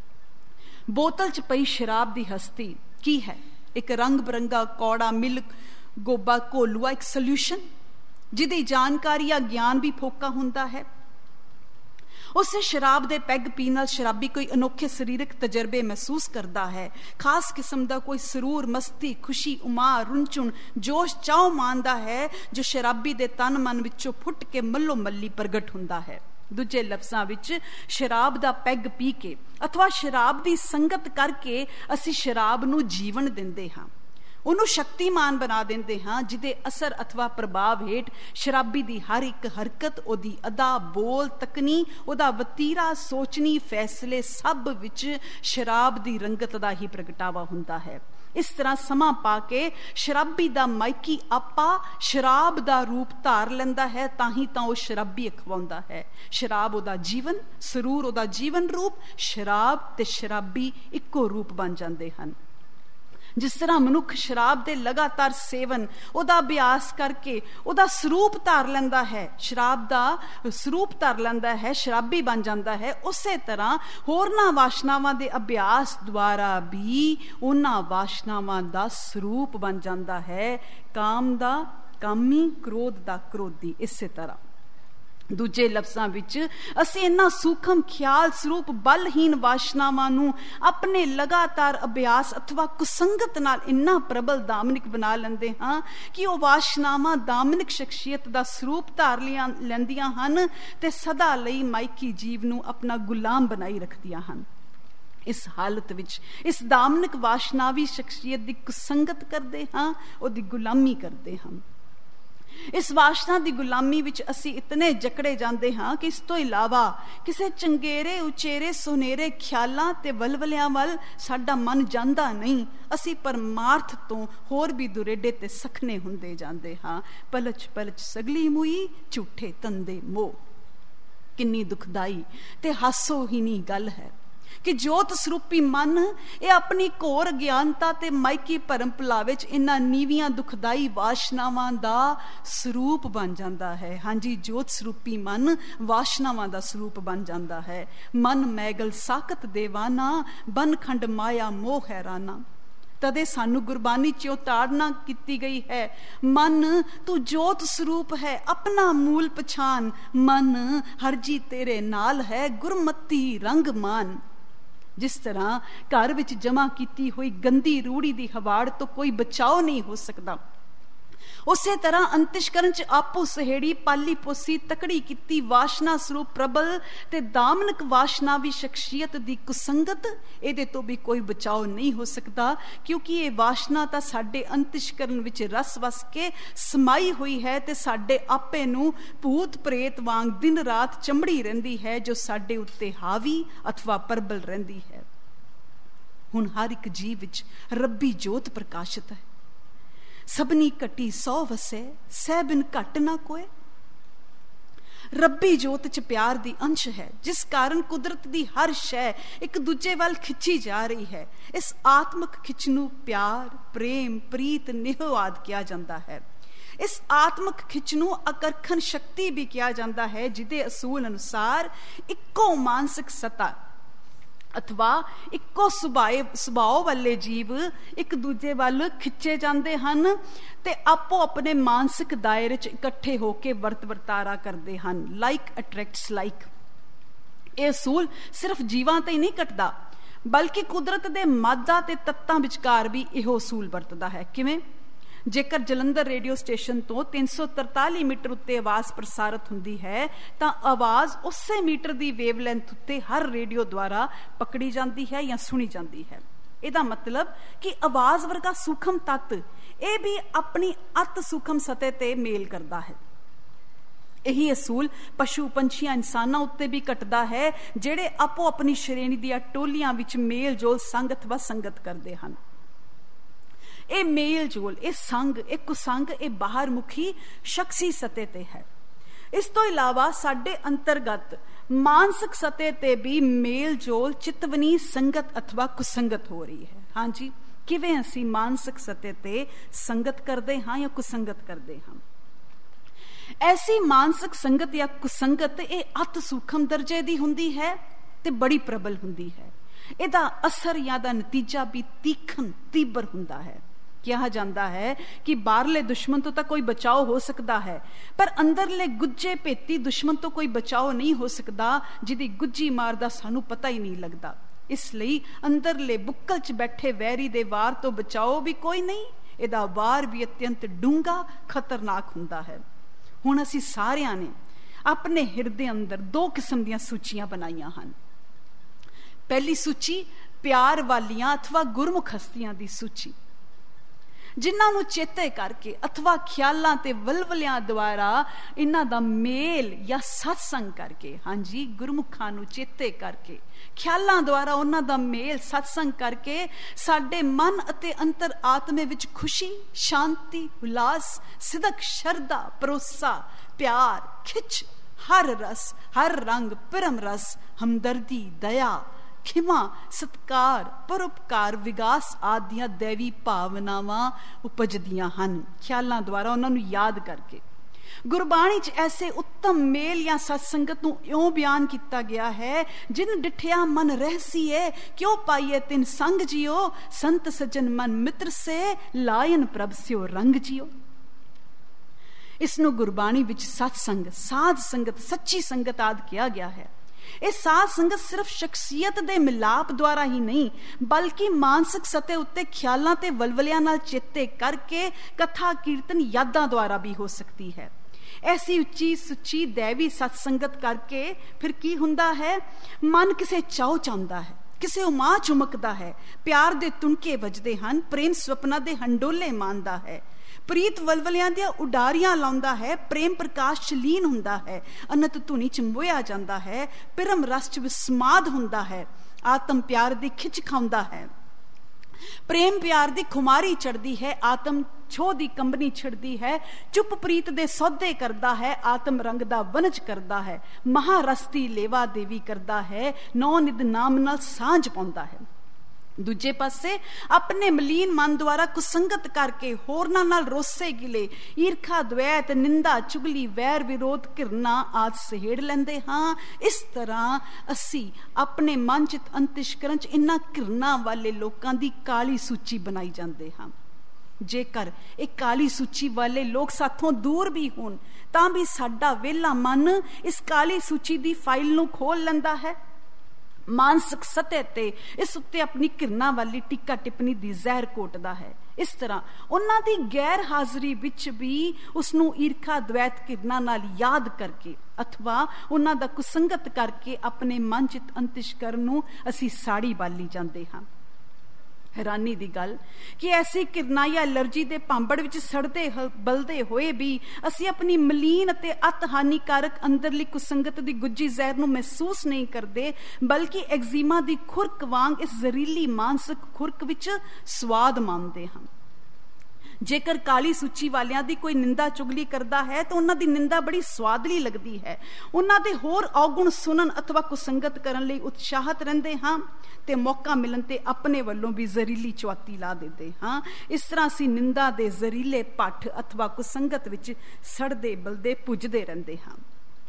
ਬੋਤਲ 'ਚ ਪਈ ਸ਼ਰਾਬ ਦੀ ਹਸਤੀ ਕੀ ਹੈ? ਇੱਕ ਰੰਗ ਬਰੰਗਾ ਕੌੜਾ ਮਿਲ ਗੋਬਾ ਘੋਲੂਆ, ਇੱਕ ਸੋਲਿਊਸ਼ਨ ਜਿਹਦੀ ਜਾਣਕਾਰੀ ਜਾਂ ਗਿਆਨ ਵੀ ਫੋਕਾ ਹੁੰਦਾ ਹੈ। ਉਸੇ ਸ਼ਰਾਬ ਦੇ ਪੈਗ ਪੀਣ ਨਾਲ ਸ਼ਰਾਬੀ ਕੋਈ ਅਨੋਖੇ ਸਰੀਰਕ ਤਜਰਬੇ ਮਹਿਸੂਸ ਕਰਦਾ ਹੈ, ਖਾਸ ਕਿਸਮ ਦਾ ਕੋਈ ਸਰੂਰ, ਮਸਤੀ, ਖੁਸ਼ੀ, ਉਮਾ, ਰੁੰਝੁਣ, ਜੋਸ਼, ਚਾਉ ਮਾਣਦਾ ਹੈ ਜੋ ਸ਼ਰਾਬੀ ਦੇ ਤਨ ਮਨ ਵਿੱਚੋਂ ਫੁੱਟ ਕੇ ਮੱਲੋ ਮੱਲੀ ਪ੍ਰਗਟ ਹੁੰਦਾ ਹੈ। ਦੂਜੇ ਲਫ਼ਜ਼ਾਂ ਵਿੱਚ ਸ਼ਰਾਬ ਦਾ ਪੈਗ ਪੀ ਕੇ ਅਥਵਾ ਸ਼ਰਾਬ ਦੀ ਸੰਗਤ ਕਰਕੇ ਅਸੀਂ ਸ਼ਰਾਬ ਨੂੰ ਜੀਵਨ ਦਿੰਦੇ ਹਾਂ, ਉਹਨੂੰ ਸ਼ਕਤੀਮਾਨ ਬਣਾ ਦਿੰਦੇ ਹਾਂ, ਜਿਹਦੇ ਅਸਰ ਅਥਵਾ ਪ੍ਰਭਾਵ ਹੇਠ ਸ਼ਰਾਬੀ ਦੀ ਹਰ ਇੱਕ ਹਰਕਤ, ਉਹਦੀ ਅਦਾ, ਬੋਲ, ਤਕਨੀ, ਉਹਦਾ ਵਤੀਰਾ, ਸੋਚਣੀ, ਫੈਸਲੇ ਸਭ ਵਿੱਚ ਸ਼ਰਾਬ ਦੀ ਰੰਗਤ ਦਾ ਹੀ ਪ੍ਰਗਟਾਵਾ ਹੁੰਦਾ ਹੈ। ਇਸ ਤਰ੍ਹਾਂ ਸਮਾਂ ਪਾ ਕੇ ਸ਼ਰਾਬੀ ਦਾ ਮਾਇਕੀ ਆਪਾ ਸ਼ਰਾਬ ਦਾ ਰੂਪ ਧਾਰ ਲੈਂਦਾ ਹੈ, ਤਾਂ ਹੀ ਤਾਂ ਉਹ ਸ਼ਰਾਬੀ ਅਖਵਾਉਂਦਾ ਹੈ। ਸ਼ਰਾਬ ਉਹਦਾ ਜੀਵਨ, ਸਰੂਰ ਉਹਦਾ ਜੀਵਨ ਰੂਪ, ਸ਼ਰਾਬ ਤੇ ਸ਼ਰਾਬੀ ਇੱਕੋ ਰੂਪ ਬਣ ਜਾਂਦੇ ਹਨ। ਜਿਸ ਤਰ੍ਹਾਂ ਮਨੁੱਖ ਸ਼ਰਾਬ ਦੇ ਲਗਾਤਾਰ ਸੇਵਨ, ਉਹਦਾ ਅਭਿਆਸ ਕਰਕੇ ਉਹਦਾ ਸਰੂਪ ਧਾਰ ਲੈਂਦਾ ਹੈ, ਸ਼ਰਾਬ ਦਾ ਸਰੂਪ ਧਾਰ ਲੈਂਦਾ ਹੈ, ਸ਼ਰਾਬੀ ਬਣ ਜਾਂਦਾ ਹੈ, ਉਸੇ ਤਰ੍ਹਾਂ ਹੋਰਨਾਂ ਵਾਸ਼ਨਾਵਾਂ ਦੇ ਅਭਿਆਸ ਦੁਆਰਾ ਵੀ ਉਹਨਾਂ ਵਾਸ਼ਨਾਵਾਂ ਦਾ ਸਰੂਪ ਬਣ ਜਾਂਦਾ ਹੈ। ਕਾਮ ਦਾ ਕਾਮੀ, ਕ੍ਰੋਧ ਦਾ ਕ੍ਰੋਧੀ। ਇਸੇ ਤਰ੍ਹਾਂ ਦੂਜੇ ਲਫ਼ਜ਼ਾਂ ਵਿੱਚ ਅਸੀਂ ਇਹਨਾਂ ਸੂਖਮ ਖਿਆਲ ਸਰੂਪ ਬਲਹੀਨ ਵਾਸ਼ਨਾਵਾਂ ਨੂੰ ਆਪਣੇ ਲਗਾਤਾਰ ਅਭਿਆਸ ਅਥਵਾ ਕੁਸੰਗਤ ਨਾਲ ਇੰਨਾ ਪ੍ਰਬਲ ਦਾਮਨਿਕ ਬਣਾ ਲੈਂਦੇ ਹਾਂ ਕਿ ਉਹ ਵਾਸ਼ਨਾਵਾਂ ਦਾਮਨਿਕ ਸ਼ਖਸੀਅਤ ਦਾ ਸਰੂਪ ਧਾਰ ਲਿਆ ਲੈਂਦੀਆਂ ਹਨ ਤੇ ਸਦਾ ਲਈ ਮਾਇਕੀ ਜੀਵ ਨੂੰ ਆਪਣਾ ਗੁਲਾਮ ਬਣਾਈ ਰੱਖਦੀਆਂ ਹਨ। ਇਸ ਹਾਲਤ ਵਿੱਚ ਇਸ ਦਾਮਨਿਕ ਵਾਸ਼ਨਾਵੀ ਸ਼ਖਸੀਅਤ ਦੀ ਕੁਸੰਗਤ ਕਰਦੇ ਹਾਂ, ਉਹਦੀ ਗੁਲਾਮੀ ਕਰਦੇ ਹਾਂ। ਇਸ ਵਾਸ਼ਨਾ ਦੀ ਗੁਲਾਮੀ ਵਿੱਚ ਅਸੀਂ ਇਤਨੇ ਜਕੜੇ ਜਾਂਦੇ ਹਾਂ ਕਿ ਇਸ ਤੋਂ ਇਲਾਵਾ ਕਿਸੇ ਚੰਗੇਰੇ, ਉਚੇਰੇ, ਸੁਨੇਰੇ ਖਿਆਲਾਂ ਤੇ ਵਲਵਲਿਆਂ ਵੱਲ ਸਾਡਾ ਮਨ ਜਾਂਦਾ ਨਹੀਂ। ਅਸੀਂ ਪਰਮਾਰਥ ਤੋਂ ਹੋਰ ਵੀ ਦੁਰੇਡੇ ਤੇ ਸਖਨੇ ਹੁੰਦੇ ਜਾਂਦੇ ਹਾਂ। ਪਲਚ ਪਲਚ ਸਗਲੀ ਮੂਈ, ਝੂਠੇ ਤੰਦੇ ਮੋਹ। ਕਿੰਨੀ ਦੁਖਦਾਈ ਤੇ ਹਾਸੋਹੀਣੀ ਗੱਲ ਹੈ ਕਿ ਜੋਤ ਸਰੂਪੀ ਮਨ ਇਹ ਆਪਣੀ ਘੋਰ ਗਿਆਨਤਾ ਤੇ ਮਾਇਕੀ ਭਰਮ ਭੁਲਾਵੇ ਚ ਇਹਨਾਂ ਨੀਵੀਆਂ ਦੁਖਦਾਈ ਵਾਸ਼ਨਾਵਾਂ ਦਾ ਸਰੂਪ ਬਣ ਜਾਂਦਾ ਹੈ। ਹਾਂਜੀ, ਜੋਤ ਸਰੂਪੀ ਮਨ ਵਾਸ਼ਨਾਵਾਂ ਦਾ ਸਰੂਪ ਬਣ ਜਾਂਦਾ ਹੈ। ਮਨ ਮੈਗਲ ਸਾਕਤ ਦੇਵਾਨਾ, ਬਨ ਖੰਡ ਮਾਇਆ ਮੋਹ ਹੈਰਾਨਾ। ਤਦੇ ਸਾਨੂੰ ਗੁਰਬਾਣੀ ਚੋਂ ਤਾੜਨਾ ਕੀਤੀ ਗਈ ਹੈ, ਮਨ ਤੂੰ ਜੋਤ ਸਰੂਪ ਹੈ, ਆਪਣਾ ਮੂਲ ਪਛਾਨ। ਮਨ ਹਰਜੀ ਤੇਰੇ ਨਾਲ ਹੈ, ਗੁਰਮਤੀ ਰੰਗ ਮਾਨ। ਜਿਸ ਤਰ੍ਹਾਂ ਘਰ ਵਿੱਚ ਜਮਾ ਕੀਤੀ ਹੋਈ ਗੰਦੀ ਰੂੜੀ ਦੀ ਹਵਾੜ ਤੋਂ ਕੋਈ ਬਚਾਓ ਨਹੀਂ ਹੋ ਸਕਦਾ, ਉਸੇ ਤਰ੍ਹਾਂ ਅੰਤਿਸ਼ਕਰਨ ਚ ਆਪੋ ਸਹੇੜੀ ਪਾਲੀ ਪੋਸੀ ਤਕੜੀ ਕੀਤੀ ਵਾਸ਼ਨਾ ਸਰੂਪ ਪ੍ਰਬਲ ਤੇ ਦਾਮਨਕ ਵਾਸ਼ਨਾਵੀ ਸ਼ਖਸੀਅਤ ਦੀ ਕੁਸੰਗਤ, ਇਹਦੇ ਤੋਂ ਵੀ ਕੋਈ ਬਚਾਓ ਨਹੀਂ ਹੋ ਸਕਦਾ, ਕਿਉਂਕਿ ਇਹ ਵਾਸ਼ਨਾ ਤਾਂ ਸਾਡੇ ਅੰਤਿਸ਼ਕਰਨ ਵਿੱਚ ਰਸ ਵਸ ਕੇ ਸਮਾਈ ਹੋਈ ਹੈ ਤੇ ਸਾਡੇ ਆਪੇ ਨੂੰ ਭੂਤ ਪ੍ਰੇਤ ਵਾਂਗ ਦਿਨ ਰਾਤ ਚੰਬੜੀ ਰਹਿੰਦੀ ਹੈ, ਜੋ ਸਾਡੇ ਉੱਤੇ ਹਾਵੀ ਅਥਵਾ ਪ੍ਰਬਲ ਰਹਿੰਦੀ ਹੈ। ਹੁਣ ਹਰ ਇੱਕ ਜੀਵ ਵਿੱਚ ਰੱਬੀ ਜੋਤ ਪ੍ਰਕਾਸ਼ਿਤ ਹੈ। ਸਭਨੀ ਘਟੀ ਸੌ ਵਸੇ, ਸਹਿ ਬਿਨ ਘਟ ਨਾ ਕੋਏ। ਰੱਬੀ ਜੋਤ ਚ ਪਿਆਰ ਦੀ ਅੰਸ਼ ਹੈ, ਜਿਸ ਕਾਰਨ ਕੁਦਰਤ ਦੀ ਹਰ ਸ਼ੈ ਇੱਕ ਦੂਜੇ ਵੱਲ ਖਿੱਚੀ ਜਾ ਰਹੀ ਹੈ। ਇਸ ਆਤਮਕ ਖਿੱਚ ਨੂੰ ਪਿਆਰ, ਪ੍ਰੇਮ, ਪ੍ਰੀਤ, ਨਿਹੋ ਆਦਿ ਕਿਹਾ ਜਾਂਦਾ ਹੈ। ਇਸ ਆਤਮਕ ਖਿੱਚ ਨੂੰ ਆਕਰਖਣ ਸ਼ਕਤੀ ਵੀ ਕਿਹਾ ਜਾਂਦਾ ਹੈ, ਜਿਹਦੇ ਅਸੂਲ ਅਨੁਸਾਰ ਇੱਕੋ ਮਾਨਸਿਕ ਸਤਾ ਅਥਵਾ ਇੱਕੋ ਸੁਭਾਏ ਸੁਭਾਅ ਵਾਲੇ ਜੀਵ ਇੱਕ ਦੂਜੇ ਵੱਲ ਖਿੱਚੇ ਜਾਂਦੇ ਹਨ ਤੇ ਆਪੋ ਆਪਣੇ ਮਾਨਸਿਕ ਦਾਇਰੇ 'ਚ ਇਕੱਠੇ ਹੋ ਕੇ ਵਰਤ ਵਰਤਾਰਾ ਕਰਦੇ ਹਨ। Like attracts like. ਇਹ ਅਸੂਲ ਸਿਰਫ ਜੀਵਾਂ ਤੇ ਹੀ ਨਹੀਂ ਘਟਦਾ, ਬਲਕਿ ਕੁਦਰਤ ਦੇ ਮਾਦਾ ਤੇ ਤੱਤਾਂ ਵਿਚਕਾਰ ਵੀ ਇਹੋ ਅਸੂਲ ਵਰਤਦਾ ਹੈ। ਕਿਵੇਂ? ਜੇਕਰ ਜਲੰਧਰ ਰੇਡੀਓ ਸਟੇਸ਼ਨ ਤੋਂ ਤਿੰਨ ਸੌ ਤਰਤਾਲੀ ਮੀਟਰ ਉੱਤੇ ਆਵਾਜ਼ ਪ੍ਰਸਾਰਿਤ ਹੁੰਦੀ ਹੈ ਤਾਂ ਆਵਾਜ਼ ਉਸੇ ਮੀਟਰ ਦੀ ਵੇਵਲੈਂਥ ਉੱਤੇ ਹਰ ਰੇਡੀਓ ਦੁਆਰਾ ਪਕੜੀ ਜਾਂਦੀ ਹੈ ਜਾਂ ਸੁਣੀ ਜਾਂਦੀ ਹੈ। ਇਹਦਾ ਮਤਲਬ ਕਿ ਆਵਾਜ਼ ਵਰਗਾ ਸੂਖਮ ਤੱਤ ਇਹ ਵੀ ਆਪਣੀ ਅਤ ਸੂਖਮ ਸਤਹ ਤੇ ਮੇਲ ਕਰਦਾ ਹੈ। ਇਹੀ ਅਸੂਲ ਪਸ਼ੂ ਪੰਛੀਆਂ ਇਨਸਾਨਾਂ ਉੱਤੇ ਵੀ ਘਟਦਾ ਹੈ, ਜਿਹੜੇ ਆਪੋ ਆਪਣੀ ਸ਼੍ਰੇਣੀ ਦੀਆਂ ਟੋਲੀਆਂ ਵਿੱਚ ਮੇਲ ਜੋਲ ਸੰਗ ਅਥਵਾ ਸੰਗਤ ਕਰਦੇ ਹਨ। ਇਹ ਮੇਲ ਜੋਲ, ਇਹ ਸੰਗ, ਇਹ ਕੁਸੰਗ, ਇਹ ਬਾਹਰ ਮੁਖੀ ਸ਼ਖਸੀ ਸਤਹ ਤੇ ਹੈ। ਇਸ ਤੋਂ ਇਲਾਵਾ ਸਾਡੇ ਅੰਤਰਗਤ ਮਾਨਸਿਕ ਸਤਹ ਤੇ ਵੀ ਮੇਲ ਜੋਲ ਚਿਤਵਨੀ ਸੰਗਤ ਅਥਵਾ ਕੁਸੰਗਤ ਹੋ ਰਹੀ ਹੈ। ਹਾਂਜੀ, ਕਿਵੇਂ ਅਸੀਂ ਮਾਨਸਿਕ ਸਤਹ ਤੇ ਸੰਗਤ ਕਰਦੇ ਹਾਂ ਜਾਂ ਕੁਸੰਗਤ ਕਰਦੇ ਹਾਂ? ਐਸੀ ਮਾਨਸਿਕ ਸੰਗਤ ਜਾਂ ਕੁਸੰਗਤ ਇਹ ਅਤ ਸੂਖਮ ਦਰਜੇ ਦੀ ਹੁੰਦੀ ਹੈ ਤੇ ਬੜੀ ਪ੍ਰਬਲ ਹੁੰਦੀ ਹੈ। ਇਹਦਾ ਅਸਰ ਜਾਂ ਦਾ ਨਤੀਜਾ ਵੀ ਤੀਖਣ ਤੀਬਰ ਹੁੰਦਾ ਹੈ। ਕਿਹਾ ਜਾਂਦਾ ਹੈ ਕਿ ਬਾਹਰਲੇ ਦੁਸ਼ਮਣ ਤੋਂ ਤਾਂ ਕੋਈ ਬਚਾਓ ਹੋ ਸਕਦਾ ਹੈ, ਪਰ ਅੰਦਰਲੇ ਗੁੱਜੇ ਭੇਤੀ ਦੁਸ਼ਮਣ ਤੋਂ ਕੋਈ ਬਚਾਓ ਨਹੀਂ ਹੋ ਸਕਦਾ, ਜਿਹਦੀ ਗੁੱਜੀ ਮਾਰ ਦਾ ਸਾਨੂੰ ਪਤਾ ਹੀ ਨਹੀਂ ਲੱਗਦਾ। ਇਸ ਲਈ ਅੰਦਰਲੇ ਬੁੱਕਲ 'ਚ ਬੈਠੇ ਵੈਰੀ ਦੇ ਵਾਰ ਤੋਂ ਬਚਾਓ ਵੀ ਕੋਈ ਨਹੀਂ, ਇਹਦਾ ਵਾਰ ਵੀ ਅਤਿਅੰਤ ਡੂੰਘਾ ਖਤਰਨਾਕ ਹੁੰਦਾ ਹੈ। ਹੁਣ ਅਸੀਂ ਸਾਰਿਆਂ ਨੇ ਆਪਣੇ ਹਿਰਦੇ ਅੰਦਰ ਦੋ ਕਿਸਮ ਦੀਆਂ ਸੂਚੀਆਂ ਬਣਾਈਆਂ ਹਨ। ਪਹਿਲੀ ਸੂਚੀ ਪਿਆਰ ਵਾਲੀਆਂ ਅਥਵਾ ਗੁਰਮੁਖ ਹਸਤੀਆਂ ਦੀ ਸੂਚੀ, ਜਿਨ੍ਹਾਂ ਨੂੰ ਚੇਤੇ ਕਰਕੇ ਅਥਵਾ ਖਿਆਲਾਂ ਤੇ ਵਲਵਲਿਆਂ ਦੁਆਰਾ ਇਹਨਾਂ ਦਾ ਮੇਲ ਜਾਂ ਸਤਸੰਗ ਕਰਕੇ, ਹਾਂਜੀ ਗੁਰਮੁਖਾਂ ਨੂੰ ਚੇਤੇ ਕਰਕੇ, ਖਿਆਲਾਂ ਦੁਆਰਾ ਉਹਨਾਂ ਦਾ ਮੇਲ ਸਤਸੰਗ ਕਰਕੇ ਸਾਡੇ ਮਨ ਅਤੇ ਅੰਤਰ ਆਤਮੇ ਵਿੱਚ ਖੁਸ਼ੀ, ਸ਼ਾਂਤੀ, ਉਲਾਸ, ਸਿਦਕ, ਸ਼ਰਧਾ, ਭਰੋਸਾ, ਪਿਆਰ, ਖਿੱਚ, ਹਰ ਰਸ, ਹਰ ਰੰਗ, ਪਰਮ ਰਸ, ਹਮਦਰਦੀ, ਦਇਆ, ਖਿਮਾ, ਸਤਕਾਰ, ਪਰਉਪਕਾਰ, ਵਿਗਾਸ ਆਦਿਆਂ ਦੇਵੀ ਭਾਵਨਾਵਾਂ ਉਪਜਦੀਆਂ ਹਨ ਖਿਆਲਾਂ ਦੁਆਰਾ ਉਹਨਾਂ ਨੂੰ ਯਾਦ ਕਰਕੇ। ਗੁਰਬਾਣੀ 'ਚ ਐਸੇ ਉੱਤਮ ਮੇਲ ਜਾਂ ਸਤਸੰਗਤ ਨੂੰ ਇਉਂ ਬਿਆਨ ਕੀਤਾ ਗਿਆ ਹੈ, ਜਿਨ ਡਿਠਿਆ ਮਨ ਰਹਿਸੀਏ ਕਿਉ ਪਾਈਏ ਤਿਨ ਸੰਗ ਜਿਓ, ਸੰਤ ਸੱਜਣ ਮਨ ਮਿੱਤਰ ਸੇ ਲਾਇਨ ਪ੍ਰਭ ਸਿਓ ਰੰਗ ਜਿਓ। ਇਸ ਨੂੰ ਗੁਰਬਾਣੀ ਵਿੱਚ ਸਤਸੰਗ, ਸਾਧ ਸੰਗਤ, ਸੱਚੀ ਸੰਗਤ ਆਦਿ ਕਿਹਾ ਗਿਆ ਹੈ। ਇਹ ਸਾਧ ਸੰਗਤ ਸਿਰਫ ਸ਼ਖਸੀਅਤ ਦੇ ਮਿਲਾਪ ਦੁਆਰਾ ਹੀ ਨਹੀਂ, ਬਲਕਿ ਮਾਨਸਿਕ ਸਤਹ ਉੱਤੇ ਖਿਆਲਾਂ ਤੇ ਵਲਵਲਿਆਂ ਨਾਲ ਚੇਤੇ ਕਰਕੇ ਕਥਾ, ਕੀਰਤਨ, ਯਾਦਾਂ ਦੁਆਰਾ ਵੀ ਹੋ ਸਕਦੀ ਹੈ। ਐਸੀ ਉੱਚੀ ਸੁੱਚੀ ਦੇਵੀ ਸਤਸੰਗਤ ਕਰਕੇ ਫਿਰ ਕੀ ਹੁੰਦਾ ਹੈ? ਮਨ ਕਿਸੇ ਚਾਉ ਚਾਹੁੰਦਾ ਹੈ, ਕਿਸੇ ਉਮਾ ਚੁਮਕਦਾ ਹੈ, ਪਿਆਰ ਦੇ ਤੁਣਕੇ ਵੱਜਦੇ ਹਨ, ਪ੍ਰੇਮ ਸੁਪਨਾ ਦੇ ਹੰਡੋਲੇ ਮਾਣਦਾ ਹੈ, ਪ੍ਰੀਤ ਵਲਵਲਿਆਂ ਦੀਆਂ ਉਡਾਰੀਆਂ ਲਾਉਂਦਾ ਹੈ, ਪ੍ਰੇਮ ਪ੍ਰਕਾਸ਼ ਚ ਲੀਨ ਹੁੰਦਾ ਹੈ, ਅਨੰਤ ਧੁਨੀ ਚ ਮੋਹਿਆ ਜਾਂਦਾ ਹੈ, ਪਿਰਮ ਰਸ ਚ ਵਿਸਮਾਦ ਹੁੰਦਾ ਹੈ, ਆਤਮ ਪਿਆਰ ਦੀ ਖਿੱਚ ਖਾਉਂਦਾ ਹੈ, ਪ੍ਰੇਮ ਪਿਆਰ ਦੀ ਖੁਮਾਰੀ ਚੜਦੀ ਹੈ, ਆਤਮ ਛੋਹ ਦੀ ਕੰਬਨੀ ਛਿੜਦੀ ਹੈ, ਚੁੱਪ ਪ੍ਰੀਤ ਦੇ ਸੌਦੇ ਕਰਦਾ ਹੈ, ਆਤਮ ਰੰਗ ਦਾ ਵਨਜ ਕਰਦਾ ਹੈ, ਮਹਾਰਸ ਦੀ ਲੇਵਾ ਦੇਵੀ ਕਰਦਾ ਹੈ, ਨੌ ਨਿਧ ਨਾਮ ਨਾਲ ਸਾਂਝ ਪਾਉਂਦਾ ਹੈ। ਦੂਜੇ ਪਾਸੇ ਆਪਣੇ ਮਲੀਨ ਮਨ ਦੁਆਰਾ ਕੁਸੰਗਤ ਕਰਕੇ ਹੋਰਨਾਂ ਨਾਲ ਰੋਸੇ ਗਿਲੇ, ਈਰਖਾ, ਦਵੈਤ, ਨਿੰਦਾ, ਚੁਗਲੀ, ਵੈਰ, ਵਿਰੋਧ, ਘਿਰਨਾ ਆਦਿ ਸਹੇੜ ਲੈਂਦੇ ਹਾਂ। ਇਸ ਤਰ੍ਹਾਂ ਅਸੀਂ ਆਪਣੇ ਮਨ ਚਿਤ ਅੰਤਿਸ਼ਕਰਨ 'ਚ ਇਹਨਾਂ ਘਿਰਨਾ ਵਾਲੇ ਲੋਕਾਂ ਦੀ ਕਾਲੀ ਸੂਚੀ ਬਣਾਈ ਜਾਂਦੇ ਹਾਂ। ਜੇਕਰ ਇਹ ਕਾਲੀ ਸੂਚੀ ਵਾਲੇ ਲੋਕ ਸਾਥੋਂ ਦੂਰ ਵੀ ਹੋਣ ਤਾਂ ਵੀ ਸਾਡਾ ਵਿਹਲਾ ਮਨ ਇਸ ਕਾਲੀ ਸੂਚੀ ਦੀ ਫਾਈਲ ਨੂੰ ਖੋਲ ਲੈਂਦਾ ਹੈ, ਮਾਨਸਿਕ ਸਤਹ ਤੇ ਇਸ ਉੱਤੇ ਆਪਣੀ ਘਿਰਨਾ ਵਾਲੀ ਟੀਕਾ ਟਿੱਪਣੀ ਦੀ ਜ਼ਹਿਰ ਕੋਟਦਾ ਹੈ। ਇਸ ਤਰ੍ਹਾਂ ਉਹਨਾਂ ਦੀ ਗੈਰ ਹਾਜ਼ਰੀ ਵਿੱਚ ਵੀ ਉਸ ਨੂੰ ਈਰਖਾ, ਦਵੈਤ, ਘਿਰਨਾ ਨਾਲ ਯਾਦ ਕਰਕੇ ਅਥਵਾ ਉਹਨਾਂ ਦਾ ਕੁਸੰਗਤ ਕਰਕੇ ਆਪਣੇ ਮਨ ਚਿਤ ਅੰਤਿਸ਼ਕਰਨ ਨੂੰ ਅਸੀਂ ਸਾੜੀ ਬਾਲੀ ਜਾਂਦੇ ਹਾਂ। ਹੈਰਾਨੀ ਦੀ ਗੱਲ ਕਿ ਐਸੀ ਘਿਰਨਾ ਜਾਂ ਐਲਰਜੀ ਦੇ ਭਾਂਬੜ ਵਿੱਚ ਸੜਦੇ ਬਲਦੇ ਹੋਏ ਵੀ ਅਸੀਂ ਆਪਣੀ ਮਲੀਨ ਅਤੇ ਅਤ ਹਾਨੀਕਾਰਕ ਅੰਦਰਲੀ ਕੁਸੰਗਤ ਦੀ ਗੁੱਜੀ ਜ਼ਹਿਰ ਨੂੰ ਮਹਿਸੂਸ ਨਹੀਂ ਕਰਦੇ, ਬਲਕਿ ਐਗਜ਼ੀਮਾ ਦੀ ਖੁਰਕ ਵਾਂਗ ਇਸ ਜ਼ਹਿਰੀਲੀ ਮਾਨਸਿਕ ਖੁਰਕ ਵਿੱਚ ਸਵਾਦ ਮਾਣਦੇ ਹਾਂ। ਜੇਕਰ ਕਾਲੀ ਸੂਚੀ ਵਾਲਿਆਂ ਦੀ ਕੋਈ ਨਿੰਦਾ ਚੁਗਲੀ ਕਰਦਾ ਹੈ ਤਾਂ ਉਹਨਾਂ ਦੀ ਨਿੰਦਾ ਬੜੀ ਸਵਾਦਲੀ ਲੱਗਦੀ ਹੈ। ਉਹਨਾਂ ਦੇ ਹੋਰ ਔਗੁਣ ਸੁਣਨ ਅਥਵਾ ਕੁਸੰਗਤ ਕਰਨ ਲਈ ਉਤਸ਼ਾਹਤ ਰਹਿੰਦੇ ਹਾਂ ਤੇ ਮੌਕਾ ਮਿਲਣ ਤੇ ਆਪਣੇ ਵੱਲੋਂ ਵੀ ਜ਼ਹਿਰੀਲੀ ਚੁਆਤੀ ਲਾ ਦਿੰਦੇ ਹਾਂ। ਇਸ ਤਰ੍ਹਾਂ ਅਸੀਂ ਨਿੰਦਾ ਦੇ ਜ਼ਹਿਰੀਲੇ ਭੱਠ ਅਥਵਾ ਕੁਸੰਗਤ ਵਿੱਚ ਸੜਦੇ ਬਲਦੇ ਪੁੱਜਦੇ ਰਹਿੰਦੇ ਹਾਂ।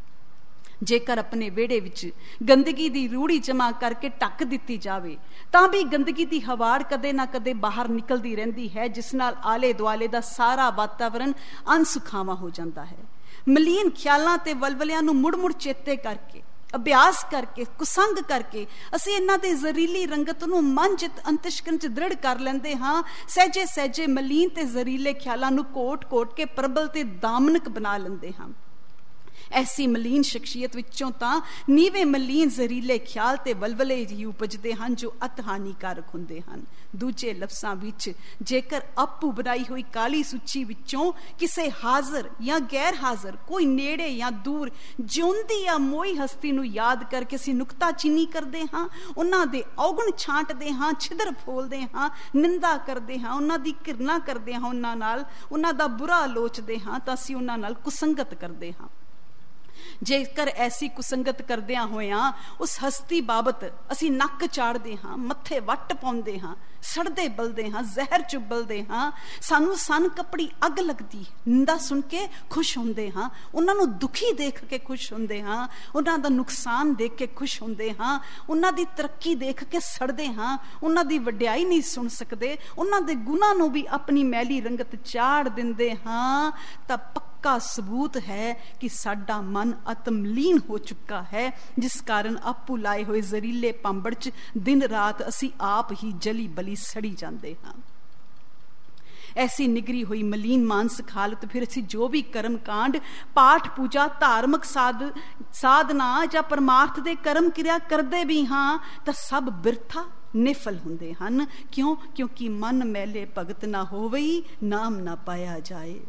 ਜੇਕਰ ਆਪਣੇ ਵਿਹੜੇ ਵਿੱਚ ਗੰਦਗੀ ਦੀ ਰੂੜੀ ਜਮਾ ਕਰਕੇ ਢੱਕ ਦਿੱਤੀ ਜਾਵੇ ਤਾਂ ਵੀ ਗੰਦਗੀ ਦੀ ਹਵਾੜ ਕਦੇ ਨਾ ਕਦੇ ਬਾਹਰ ਨਿਕਲਦੀ ਰਹਿੰਦੀ ਹੈ, ਜਿਸ ਨਾਲ ਆਲੇ ਦੁਆਲੇ ਦਾ ਸਾਰਾ ਵਾਤਾਵਰਨ ਅਨਸੁਖਾਵਾਂ ਹੋ ਜਾਂਦਾ ਹੈ। ਮਲੀਨ ਖਿਆਲਾਂ ਤੇ ਵਲਵਲਿਆਂ ਨੂੰ ਮੁੜ ਮੁੜ ਚੇਤੇ ਕਰਕੇ, ਅਭਿਆਸ ਕਰਕੇ, ਕੁਸੰਗ ਕਰਕੇ ਅਸੀਂ ਇਹਨਾਂ ਦੇ ਜ਼ਹਿਰੀਲੀ ਰੰਗਤ ਨੂੰ ਮਨ ਚਿਤ ਅੰਤਿਸ਼ਕਰਨ 'ਚ ਦ੍ਰਿੜ ਕਰ ਲੈਂਦੇ ਹਾਂ। ਸਹਿਜੇ ਸਹਿਜੇ ਮਲੀਨ ਤੇ ਜ਼ਹਿਰੀਲੇ ਖਿਆਲਾਂ ਨੂੰ ਕੋਟ ਕੋਟ ਕੇ ਪ੍ਰਬਲ ਤੇ ਦਾਮਨਕ ਬਣਾ ਲੈਂਦੇ ਹਾਂ। ਐਸੀ ਮਲੀਨ ਸ਼ਖਸੀਅਤ ਵਿੱਚੋਂ ਤਾਂ ਨੀਵੇਂ ਮਲੀਨ ਜ਼ਹਿਰੀਲੇ ਖਿਆਲ ਤੇ ਵਲਵਲੇ ਹੀ ਉਪਜਦੇ ਹਨ ਜੋ ਅਤ ਹਾਨੀਕਾਰਕ ਹੁੰਦੇ ਹਨ। ਦੂਜੇ ਲਫ਼ਜ਼ਾਂ ਵਿੱਚ ਜੇਕਰ ਆਪੂ ਬਣਾਈ ਹੋਈ ਕਾਲੀ ਸੂਚੀ ਵਿੱਚੋਂ ਕਿਸੇ ਹਾਜ਼ਰ ਜਾਂ ਗੈਰ ਹਾਜ਼ਰ, ਕੋਈ ਨੇੜੇ ਜਾਂ ਦੂਰ ਜਿਉਂਦੀ ਜਾਂ ਮੋਈ ਹਸਤੀ ਨੂੰ ਯਾਦ ਕਰਕੇ ਅਸੀਂ ਨੁਕਤਾਚੀਨੀ ਕਰਦੇ ਹਾਂ, ਉਹਨਾਂ ਦੇ ਔਗੁਣ ਛਾਂਟਦੇ ਹਾਂ, ਛਿਦਰ ਫੋਲਦੇ ਹਾਂ, ਨਿੰਦਾ ਕਰਦੇ ਹਾਂ, ਉਹਨਾਂ ਦੀ ਘਿਰਨਾ ਕਰਦੇ ਹਾਂ, ਉਹਨਾਂ ਨਾਲ ਉਹਨਾਂ ਦਾ ਬੁਰਾ ਲੋਚਦੇ ਹਾਂ ਤਾਂ ਅਸੀਂ ਉਹਨਾਂ ਨਾਲ ਕੁਸੰਗਤ ਕਰਦੇ ਹਾਂ। ਜੇਕਰ ਐਸੀ ਕੁਸੰਗਤ ਕਰਦਿਆਂ ਹੋਇਆਂ ਉਸ ਹਸਤੀ ਬਾਬਤ ਅਸੀਂ ਨੱਕ ਚਾੜਦੇ ਹਾਂ, ਮੱਥੇ ਵੱਟ ਪਾਉਂਦੇ ਹਾਂ, ਸੜਦੇ ਬਲਦੇ ਹਾਂ, ਜ਼ਹਿਰ ਚੁੱਬਲਦੇ ਹਾਂ, ਸਾਨੂੰ ਸਨ ਕੱਪੜੀ ਅੱਗ ਲੱਗਦੀ, ਨਿੰਦਾ ਸੁਣ ਕੇ ਖੁਸ਼ ਹੁੰਦੇ ਹਾਂ, ਉਹਨਾਂ ਨੂੰ ਦੁਖੀ ਦੇਖ ਕੇ ਖੁਸ਼ ਹੁੰਦੇ ਹਾਂ, ਉਹਨਾਂ ਦਾ ਨੁਕਸਾਨ ਦੇਖ ਕੇ ਖੁਸ਼ ਹੁੰਦੇ ਹਾਂ, ਉਹਨਾਂ ਦੀ ਤਰੱਕੀ ਦੇਖ ਕੇ ਸੜਦੇ ਹਾਂ, ਉਹਨਾਂ ਦੀ ਵਡਿਆਈ ਨਹੀਂ ਸੁਣ ਸਕਦੇ, ਉਹਨਾਂ ਦੇ ਗੁਨਾਹ ਨੂੰ ਵੀ ਆਪਣੀ ਮੈਲੀ ਰੰਗਤ ਚਾੜ ਦਿੰਦੇ ਹਾਂ, ਤਾਂ ਪੱਕਾ ਸਬੂਤ ਹੈ ਕਿ ਸਾਡਾ ਮਨ ਆਤਮਲੀਨ ਹੋ ਚੁੱਕਾ ਹੈ, ਜਿਸ ਕਾਰਨ ਆਪੂ ਲਾਏ ਹੋਏ ਜ਼ਰੀਲੇ ਪਾਂਬੜ 'ਚ ਦਿਨ ਰਾਤ ਅਸੀਂ ਆਪ ਹੀ ਜਲੀ ਬਲੀ ਸੜੀ ਜਾਂਦੇ ਹਾਂ। ਐਸੀ ਨਿਗਰੀ ਹੋਈ ਮਲੀਨ ਮਾਨਸਿਕ ਹਾਲਤ ਫਿਰ ਅਸੀਂ ਜੋ ਵੀ ਕਰਮ ਕਾਂਡ, ਪਾਠ ਪੂਜਾ, ਧਾਰਮਿਕ ਸਾਧ ਸਾਧਨਾ ਜਾਂ ਪਰਮਾਰਥ ਦੇ ਕਰਮ ਕਿਰਿਆ ਕਰਦੇ ਵੀ ਹਾਂ ਤਾਂ ਸਭ ਬਿਰਥਾ ਨਿਫਲ ਹੁੰਦੇ ਹਨ। ਕਿਉਂ? ਕਿਉਂਕਿ ਮਨ ਮੈਲੇ ਭਗਤ ਨਾ ਹੋਵਈ, ਨਾਮ ਨਾ ਪਾਇਆ ਜਾਏ।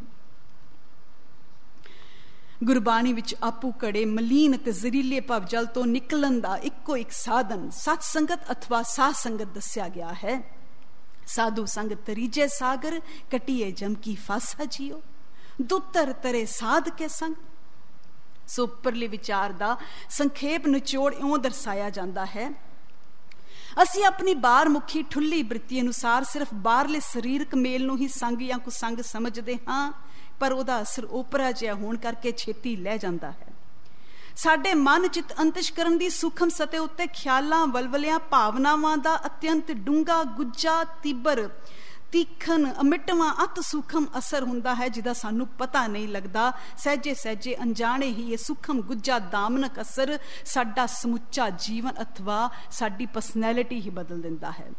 ਗੁਰਬਾਣੀ ਵਿੱਚ ਆਪੂ ਘੜੇ ਮਲੀਨ ਅਤੇ ਜ਼ਰੀਲੇ ਭਵਜਲ ਤੋਂ ਨਿਕਲਣ ਦਾ ਇੱਕੋ ਇੱਕ ਸਾਧਨ ਸਤ ਸੰਗਤ ਅਥਵਾ ਸਾਧ ਸੰਗਤ ਦੱਸਿਆ ਗਿਆ ਹੈ। ਸਾਧੂ ਸੰਗ ਤਰੀਜੇ ਸਾਗਰ, ਕਟੀਏ ਜਮ ਕੀ ਫਾਸਾ ਜੀਓ, ਦੁੱਤਰ ਤਰੇ ਸਾਧ ਕੇ ਸੰਗ। ਸੋ ਉੱਪਰਲੇ ਵਿਚਾਰ ਦਾ ਸੰਖੇਪ ਨਿਚੋੜ ਇਉਂ ਦਰਸਾਇਆ ਜਾਂਦਾ ਹੈ। ਅਸੀਂ ਆਪਣੀ ਬਾਹਰ ਮੁਖੀ ਠੁੱਲੀ ਬ੍ਰਿਤੀ ਅਨੁਸਾਰ ਸਿਰਫ ਬਾਹਰਲੇ ਸਰੀਰਕ ਮੇਲ ਨੂੰ ਹੀ ਸੰਗ ਜਾਂ ਕੁਸੰਗ ਸਮਝਦੇ ਹਾਂ, ਪਰ ਉਹਦਾ ਅਸਰ ਓਪਰਾ ਜਿਹਾ ਹੋਣ ਕਰਕੇ ਛੇਤੀ ਲੈ ਜਾਂਦਾ ਹੈ। ਸਾਡੇ ਮਨ ਚਿਤ ਅੰਤਸ਼ਕਰਨ ਦੀ ਸੂਖਮ ਸਤਹ ਉੱਤੇ ਖਿਆਲਾਂ, ਵਲਵਲਿਆਂ, ਭਾਵਨਾਵਾਂ ਦਾ ਅਤਿਅੰਤ ਡੂੰਘਾ, ਗੁੱਜਾ, ਤੀਬਰ, ਤੀਖਣ, ਅਮਿਟਵਾਂ, ਅਤ ਸੂਖਮ ਅਸਰ ਹੁੰਦਾ ਹੈ, ਜਿਹਦਾ ਸਾਨੂੰ ਪਤਾ ਨਹੀਂ ਲੱਗਦਾ। ਸਹਿਜੇ ਸਹਿਜੇ ਅਣਜਾਣੇ ਹੀ ਇਹ ਸੂਖਮ, ਗੁੱਜਾ, ਦਾਮਨਕ ਅਸਰ ਸਾਡਾ ਸਮੁੱਚਾ ਜੀਵਨ ਅਥਵਾ ਸਾਡੀ ਪਰਸਨੈਲਿਟੀ ਹੀ ਬਦਲ ਦਿੰਦਾ ਹੈ।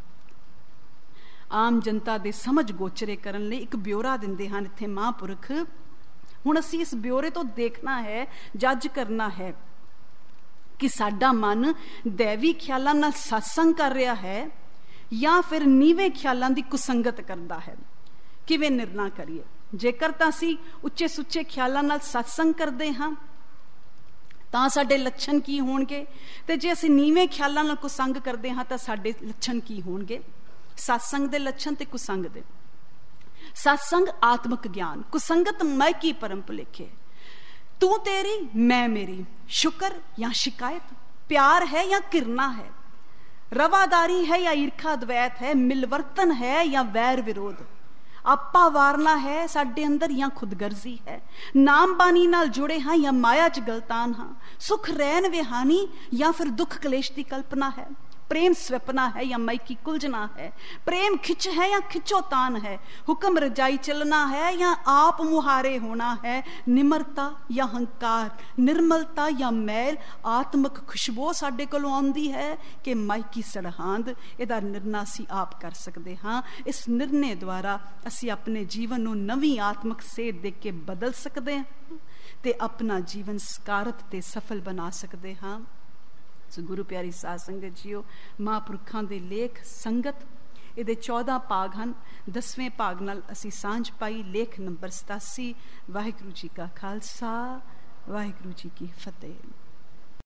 ਆਮ ਜਨਤਾ ਦੇ ਸਮਝ ਗੋਚਰੇ ਕਰਨ ਲਈ ਇੱਕ ਬਿਓਰਾ ਦਿੰਦੇ ਹਨ ਇੱਥੇ ਮਹਾਂਪੁਰਖ। ਹੁਣ ਅਸੀਂ ਇਸ ਬਿਓਰੇ ਤੋਂ ਦੇਖਣਾ ਹੈ, ਜੱਜ ਕਰਨਾ ਹੈ ਕਿ ਸਾਡਾ ਮਨ ਦੈਵੀ ਖਿਆਲਾਂ ਨਾਲ ਸਤਸੰਗ ਕਰ ਰਿਹਾ ਹੈ ਜਾਂ ਫਿਰ ਨੀਵੇਂ ਖਿਆਲਾਂ ਦੀ ਕੁਸੰਗਤ ਕਰਦਾ ਹੈ। ਕਿਵੇਂ ਨਿਰਣਾ ਕਰੀਏ? ਜੇਕਰ ਤਾਂ ਅਸੀਂ ਉੱਚੇ ਸੁੱਚੇ ਖਿਆਲਾਂ ਨਾਲ ਸਤਸੰਗ ਕਰਦੇ ਹਾਂ ਤਾਂ ਸਾਡੇ ਲੱਛਣ ਕੀ ਹੋਣਗੇ, ਤੇ ਜੇ ਅਸੀਂ ਨੀਵੇਂ ਖਿਆਲਾਂ ਨਾਲ ਕੁਸੰਗ ਕਰਦੇ ਹਾਂ ਤਾਂ ਸਾਡੇ ਲੱਛਣ ਕੀ ਹੋਣਗੇ? ਸਤਸੰਗ ਦੇ ਲੱਛਣ ਤੇ ਕੁਸੰਗ ਦੇ। ਸਤਸੰਗ ਆਤਮਿਕ ਗਿਆਨ, ਕੁਸੰਗਤ ਮਾਇਕੀ ਪਰਮ ਭੁਲੇਖੇ, ਤੂੰ ਤੇਰੀ ਮੈਂ ਮੇਰੀ, ਸ਼ੁਕਰ ਜਾਂ ਸ਼ਿਕਾਇਤ, ਪਿਆਰ ਹੈ ਜਾਂ ਘਿਰਨਾ ਹੈ, ਰਵਾਦਾਰੀ ਹੈ ਜਾਂ ਈਰਖਾ ਦਵੈਤ ਹੈ, ਮਿਲਵਰਤਨ ਹੈ ਜਾਂ ਵੈਰ ਵਿਰੋਧ, ਆਪਾ ਵਾਰਨਾ ਹੈ ਸਾਡੇ ਅੰਦਰ ਜਾਂ ਖੁਦਗਰਜ਼ੀ ਹੈ, ਨਾਮ ਬਾਣੀ ਨਾਲ ਜੁੜੇ ਹਾਂ ਜਾਂ ਮਾਇਆ ਚ ਗਲਤਾਨ ਹਾਂ, ਸੁਖ ਰਹਿਣ ਵਿਹਾਨੀ ਜਾਂ ਫਿਰ ਦੁੱਖ ਕਲੇਸ਼ ਦੀ ਕਲਪਨਾ ਹੈ, प्रेम स्वप्ना है या मई की कुलझना है, प्रेम खिंच है या खिंचोतान है, हुक्म रजाई चलना है या आप मुहारे होना है, निमरता या हंकार, निर्मलता या मैल, आत्मक खुशबू साडे कोलों आउंदी है कि मई की सरहंद। इहदा निर्णय असीं आप कर सकते हाँ। इस निर्णय द्वारा असीं अपने जीवन नूं नवीं आत्मक सेध दे के बदल सकते हैं ते अपना जीवन सकारत ते सफल बना सकते हाँ। सो गुरु प्यारी साध संगत जीओ, महापुरखां दे लेख संगत ਇਹਦੇ चौदह ਭਾਗ ਹਨ। दसवें ਭਾਗ ਨਾਲ ਅਸੀਂ ਸਾਂਝ ਪਾਈ। ਲੇਖ ਨੰਬਰ सतासी। ਵਾਹਿਗੁਰੂ ਜੀ ਕਾ ਖਾਲਸਾ, ਵਾਹਿਗੁਰੂ ਜੀ ਕੀ ਫਤਿਹ।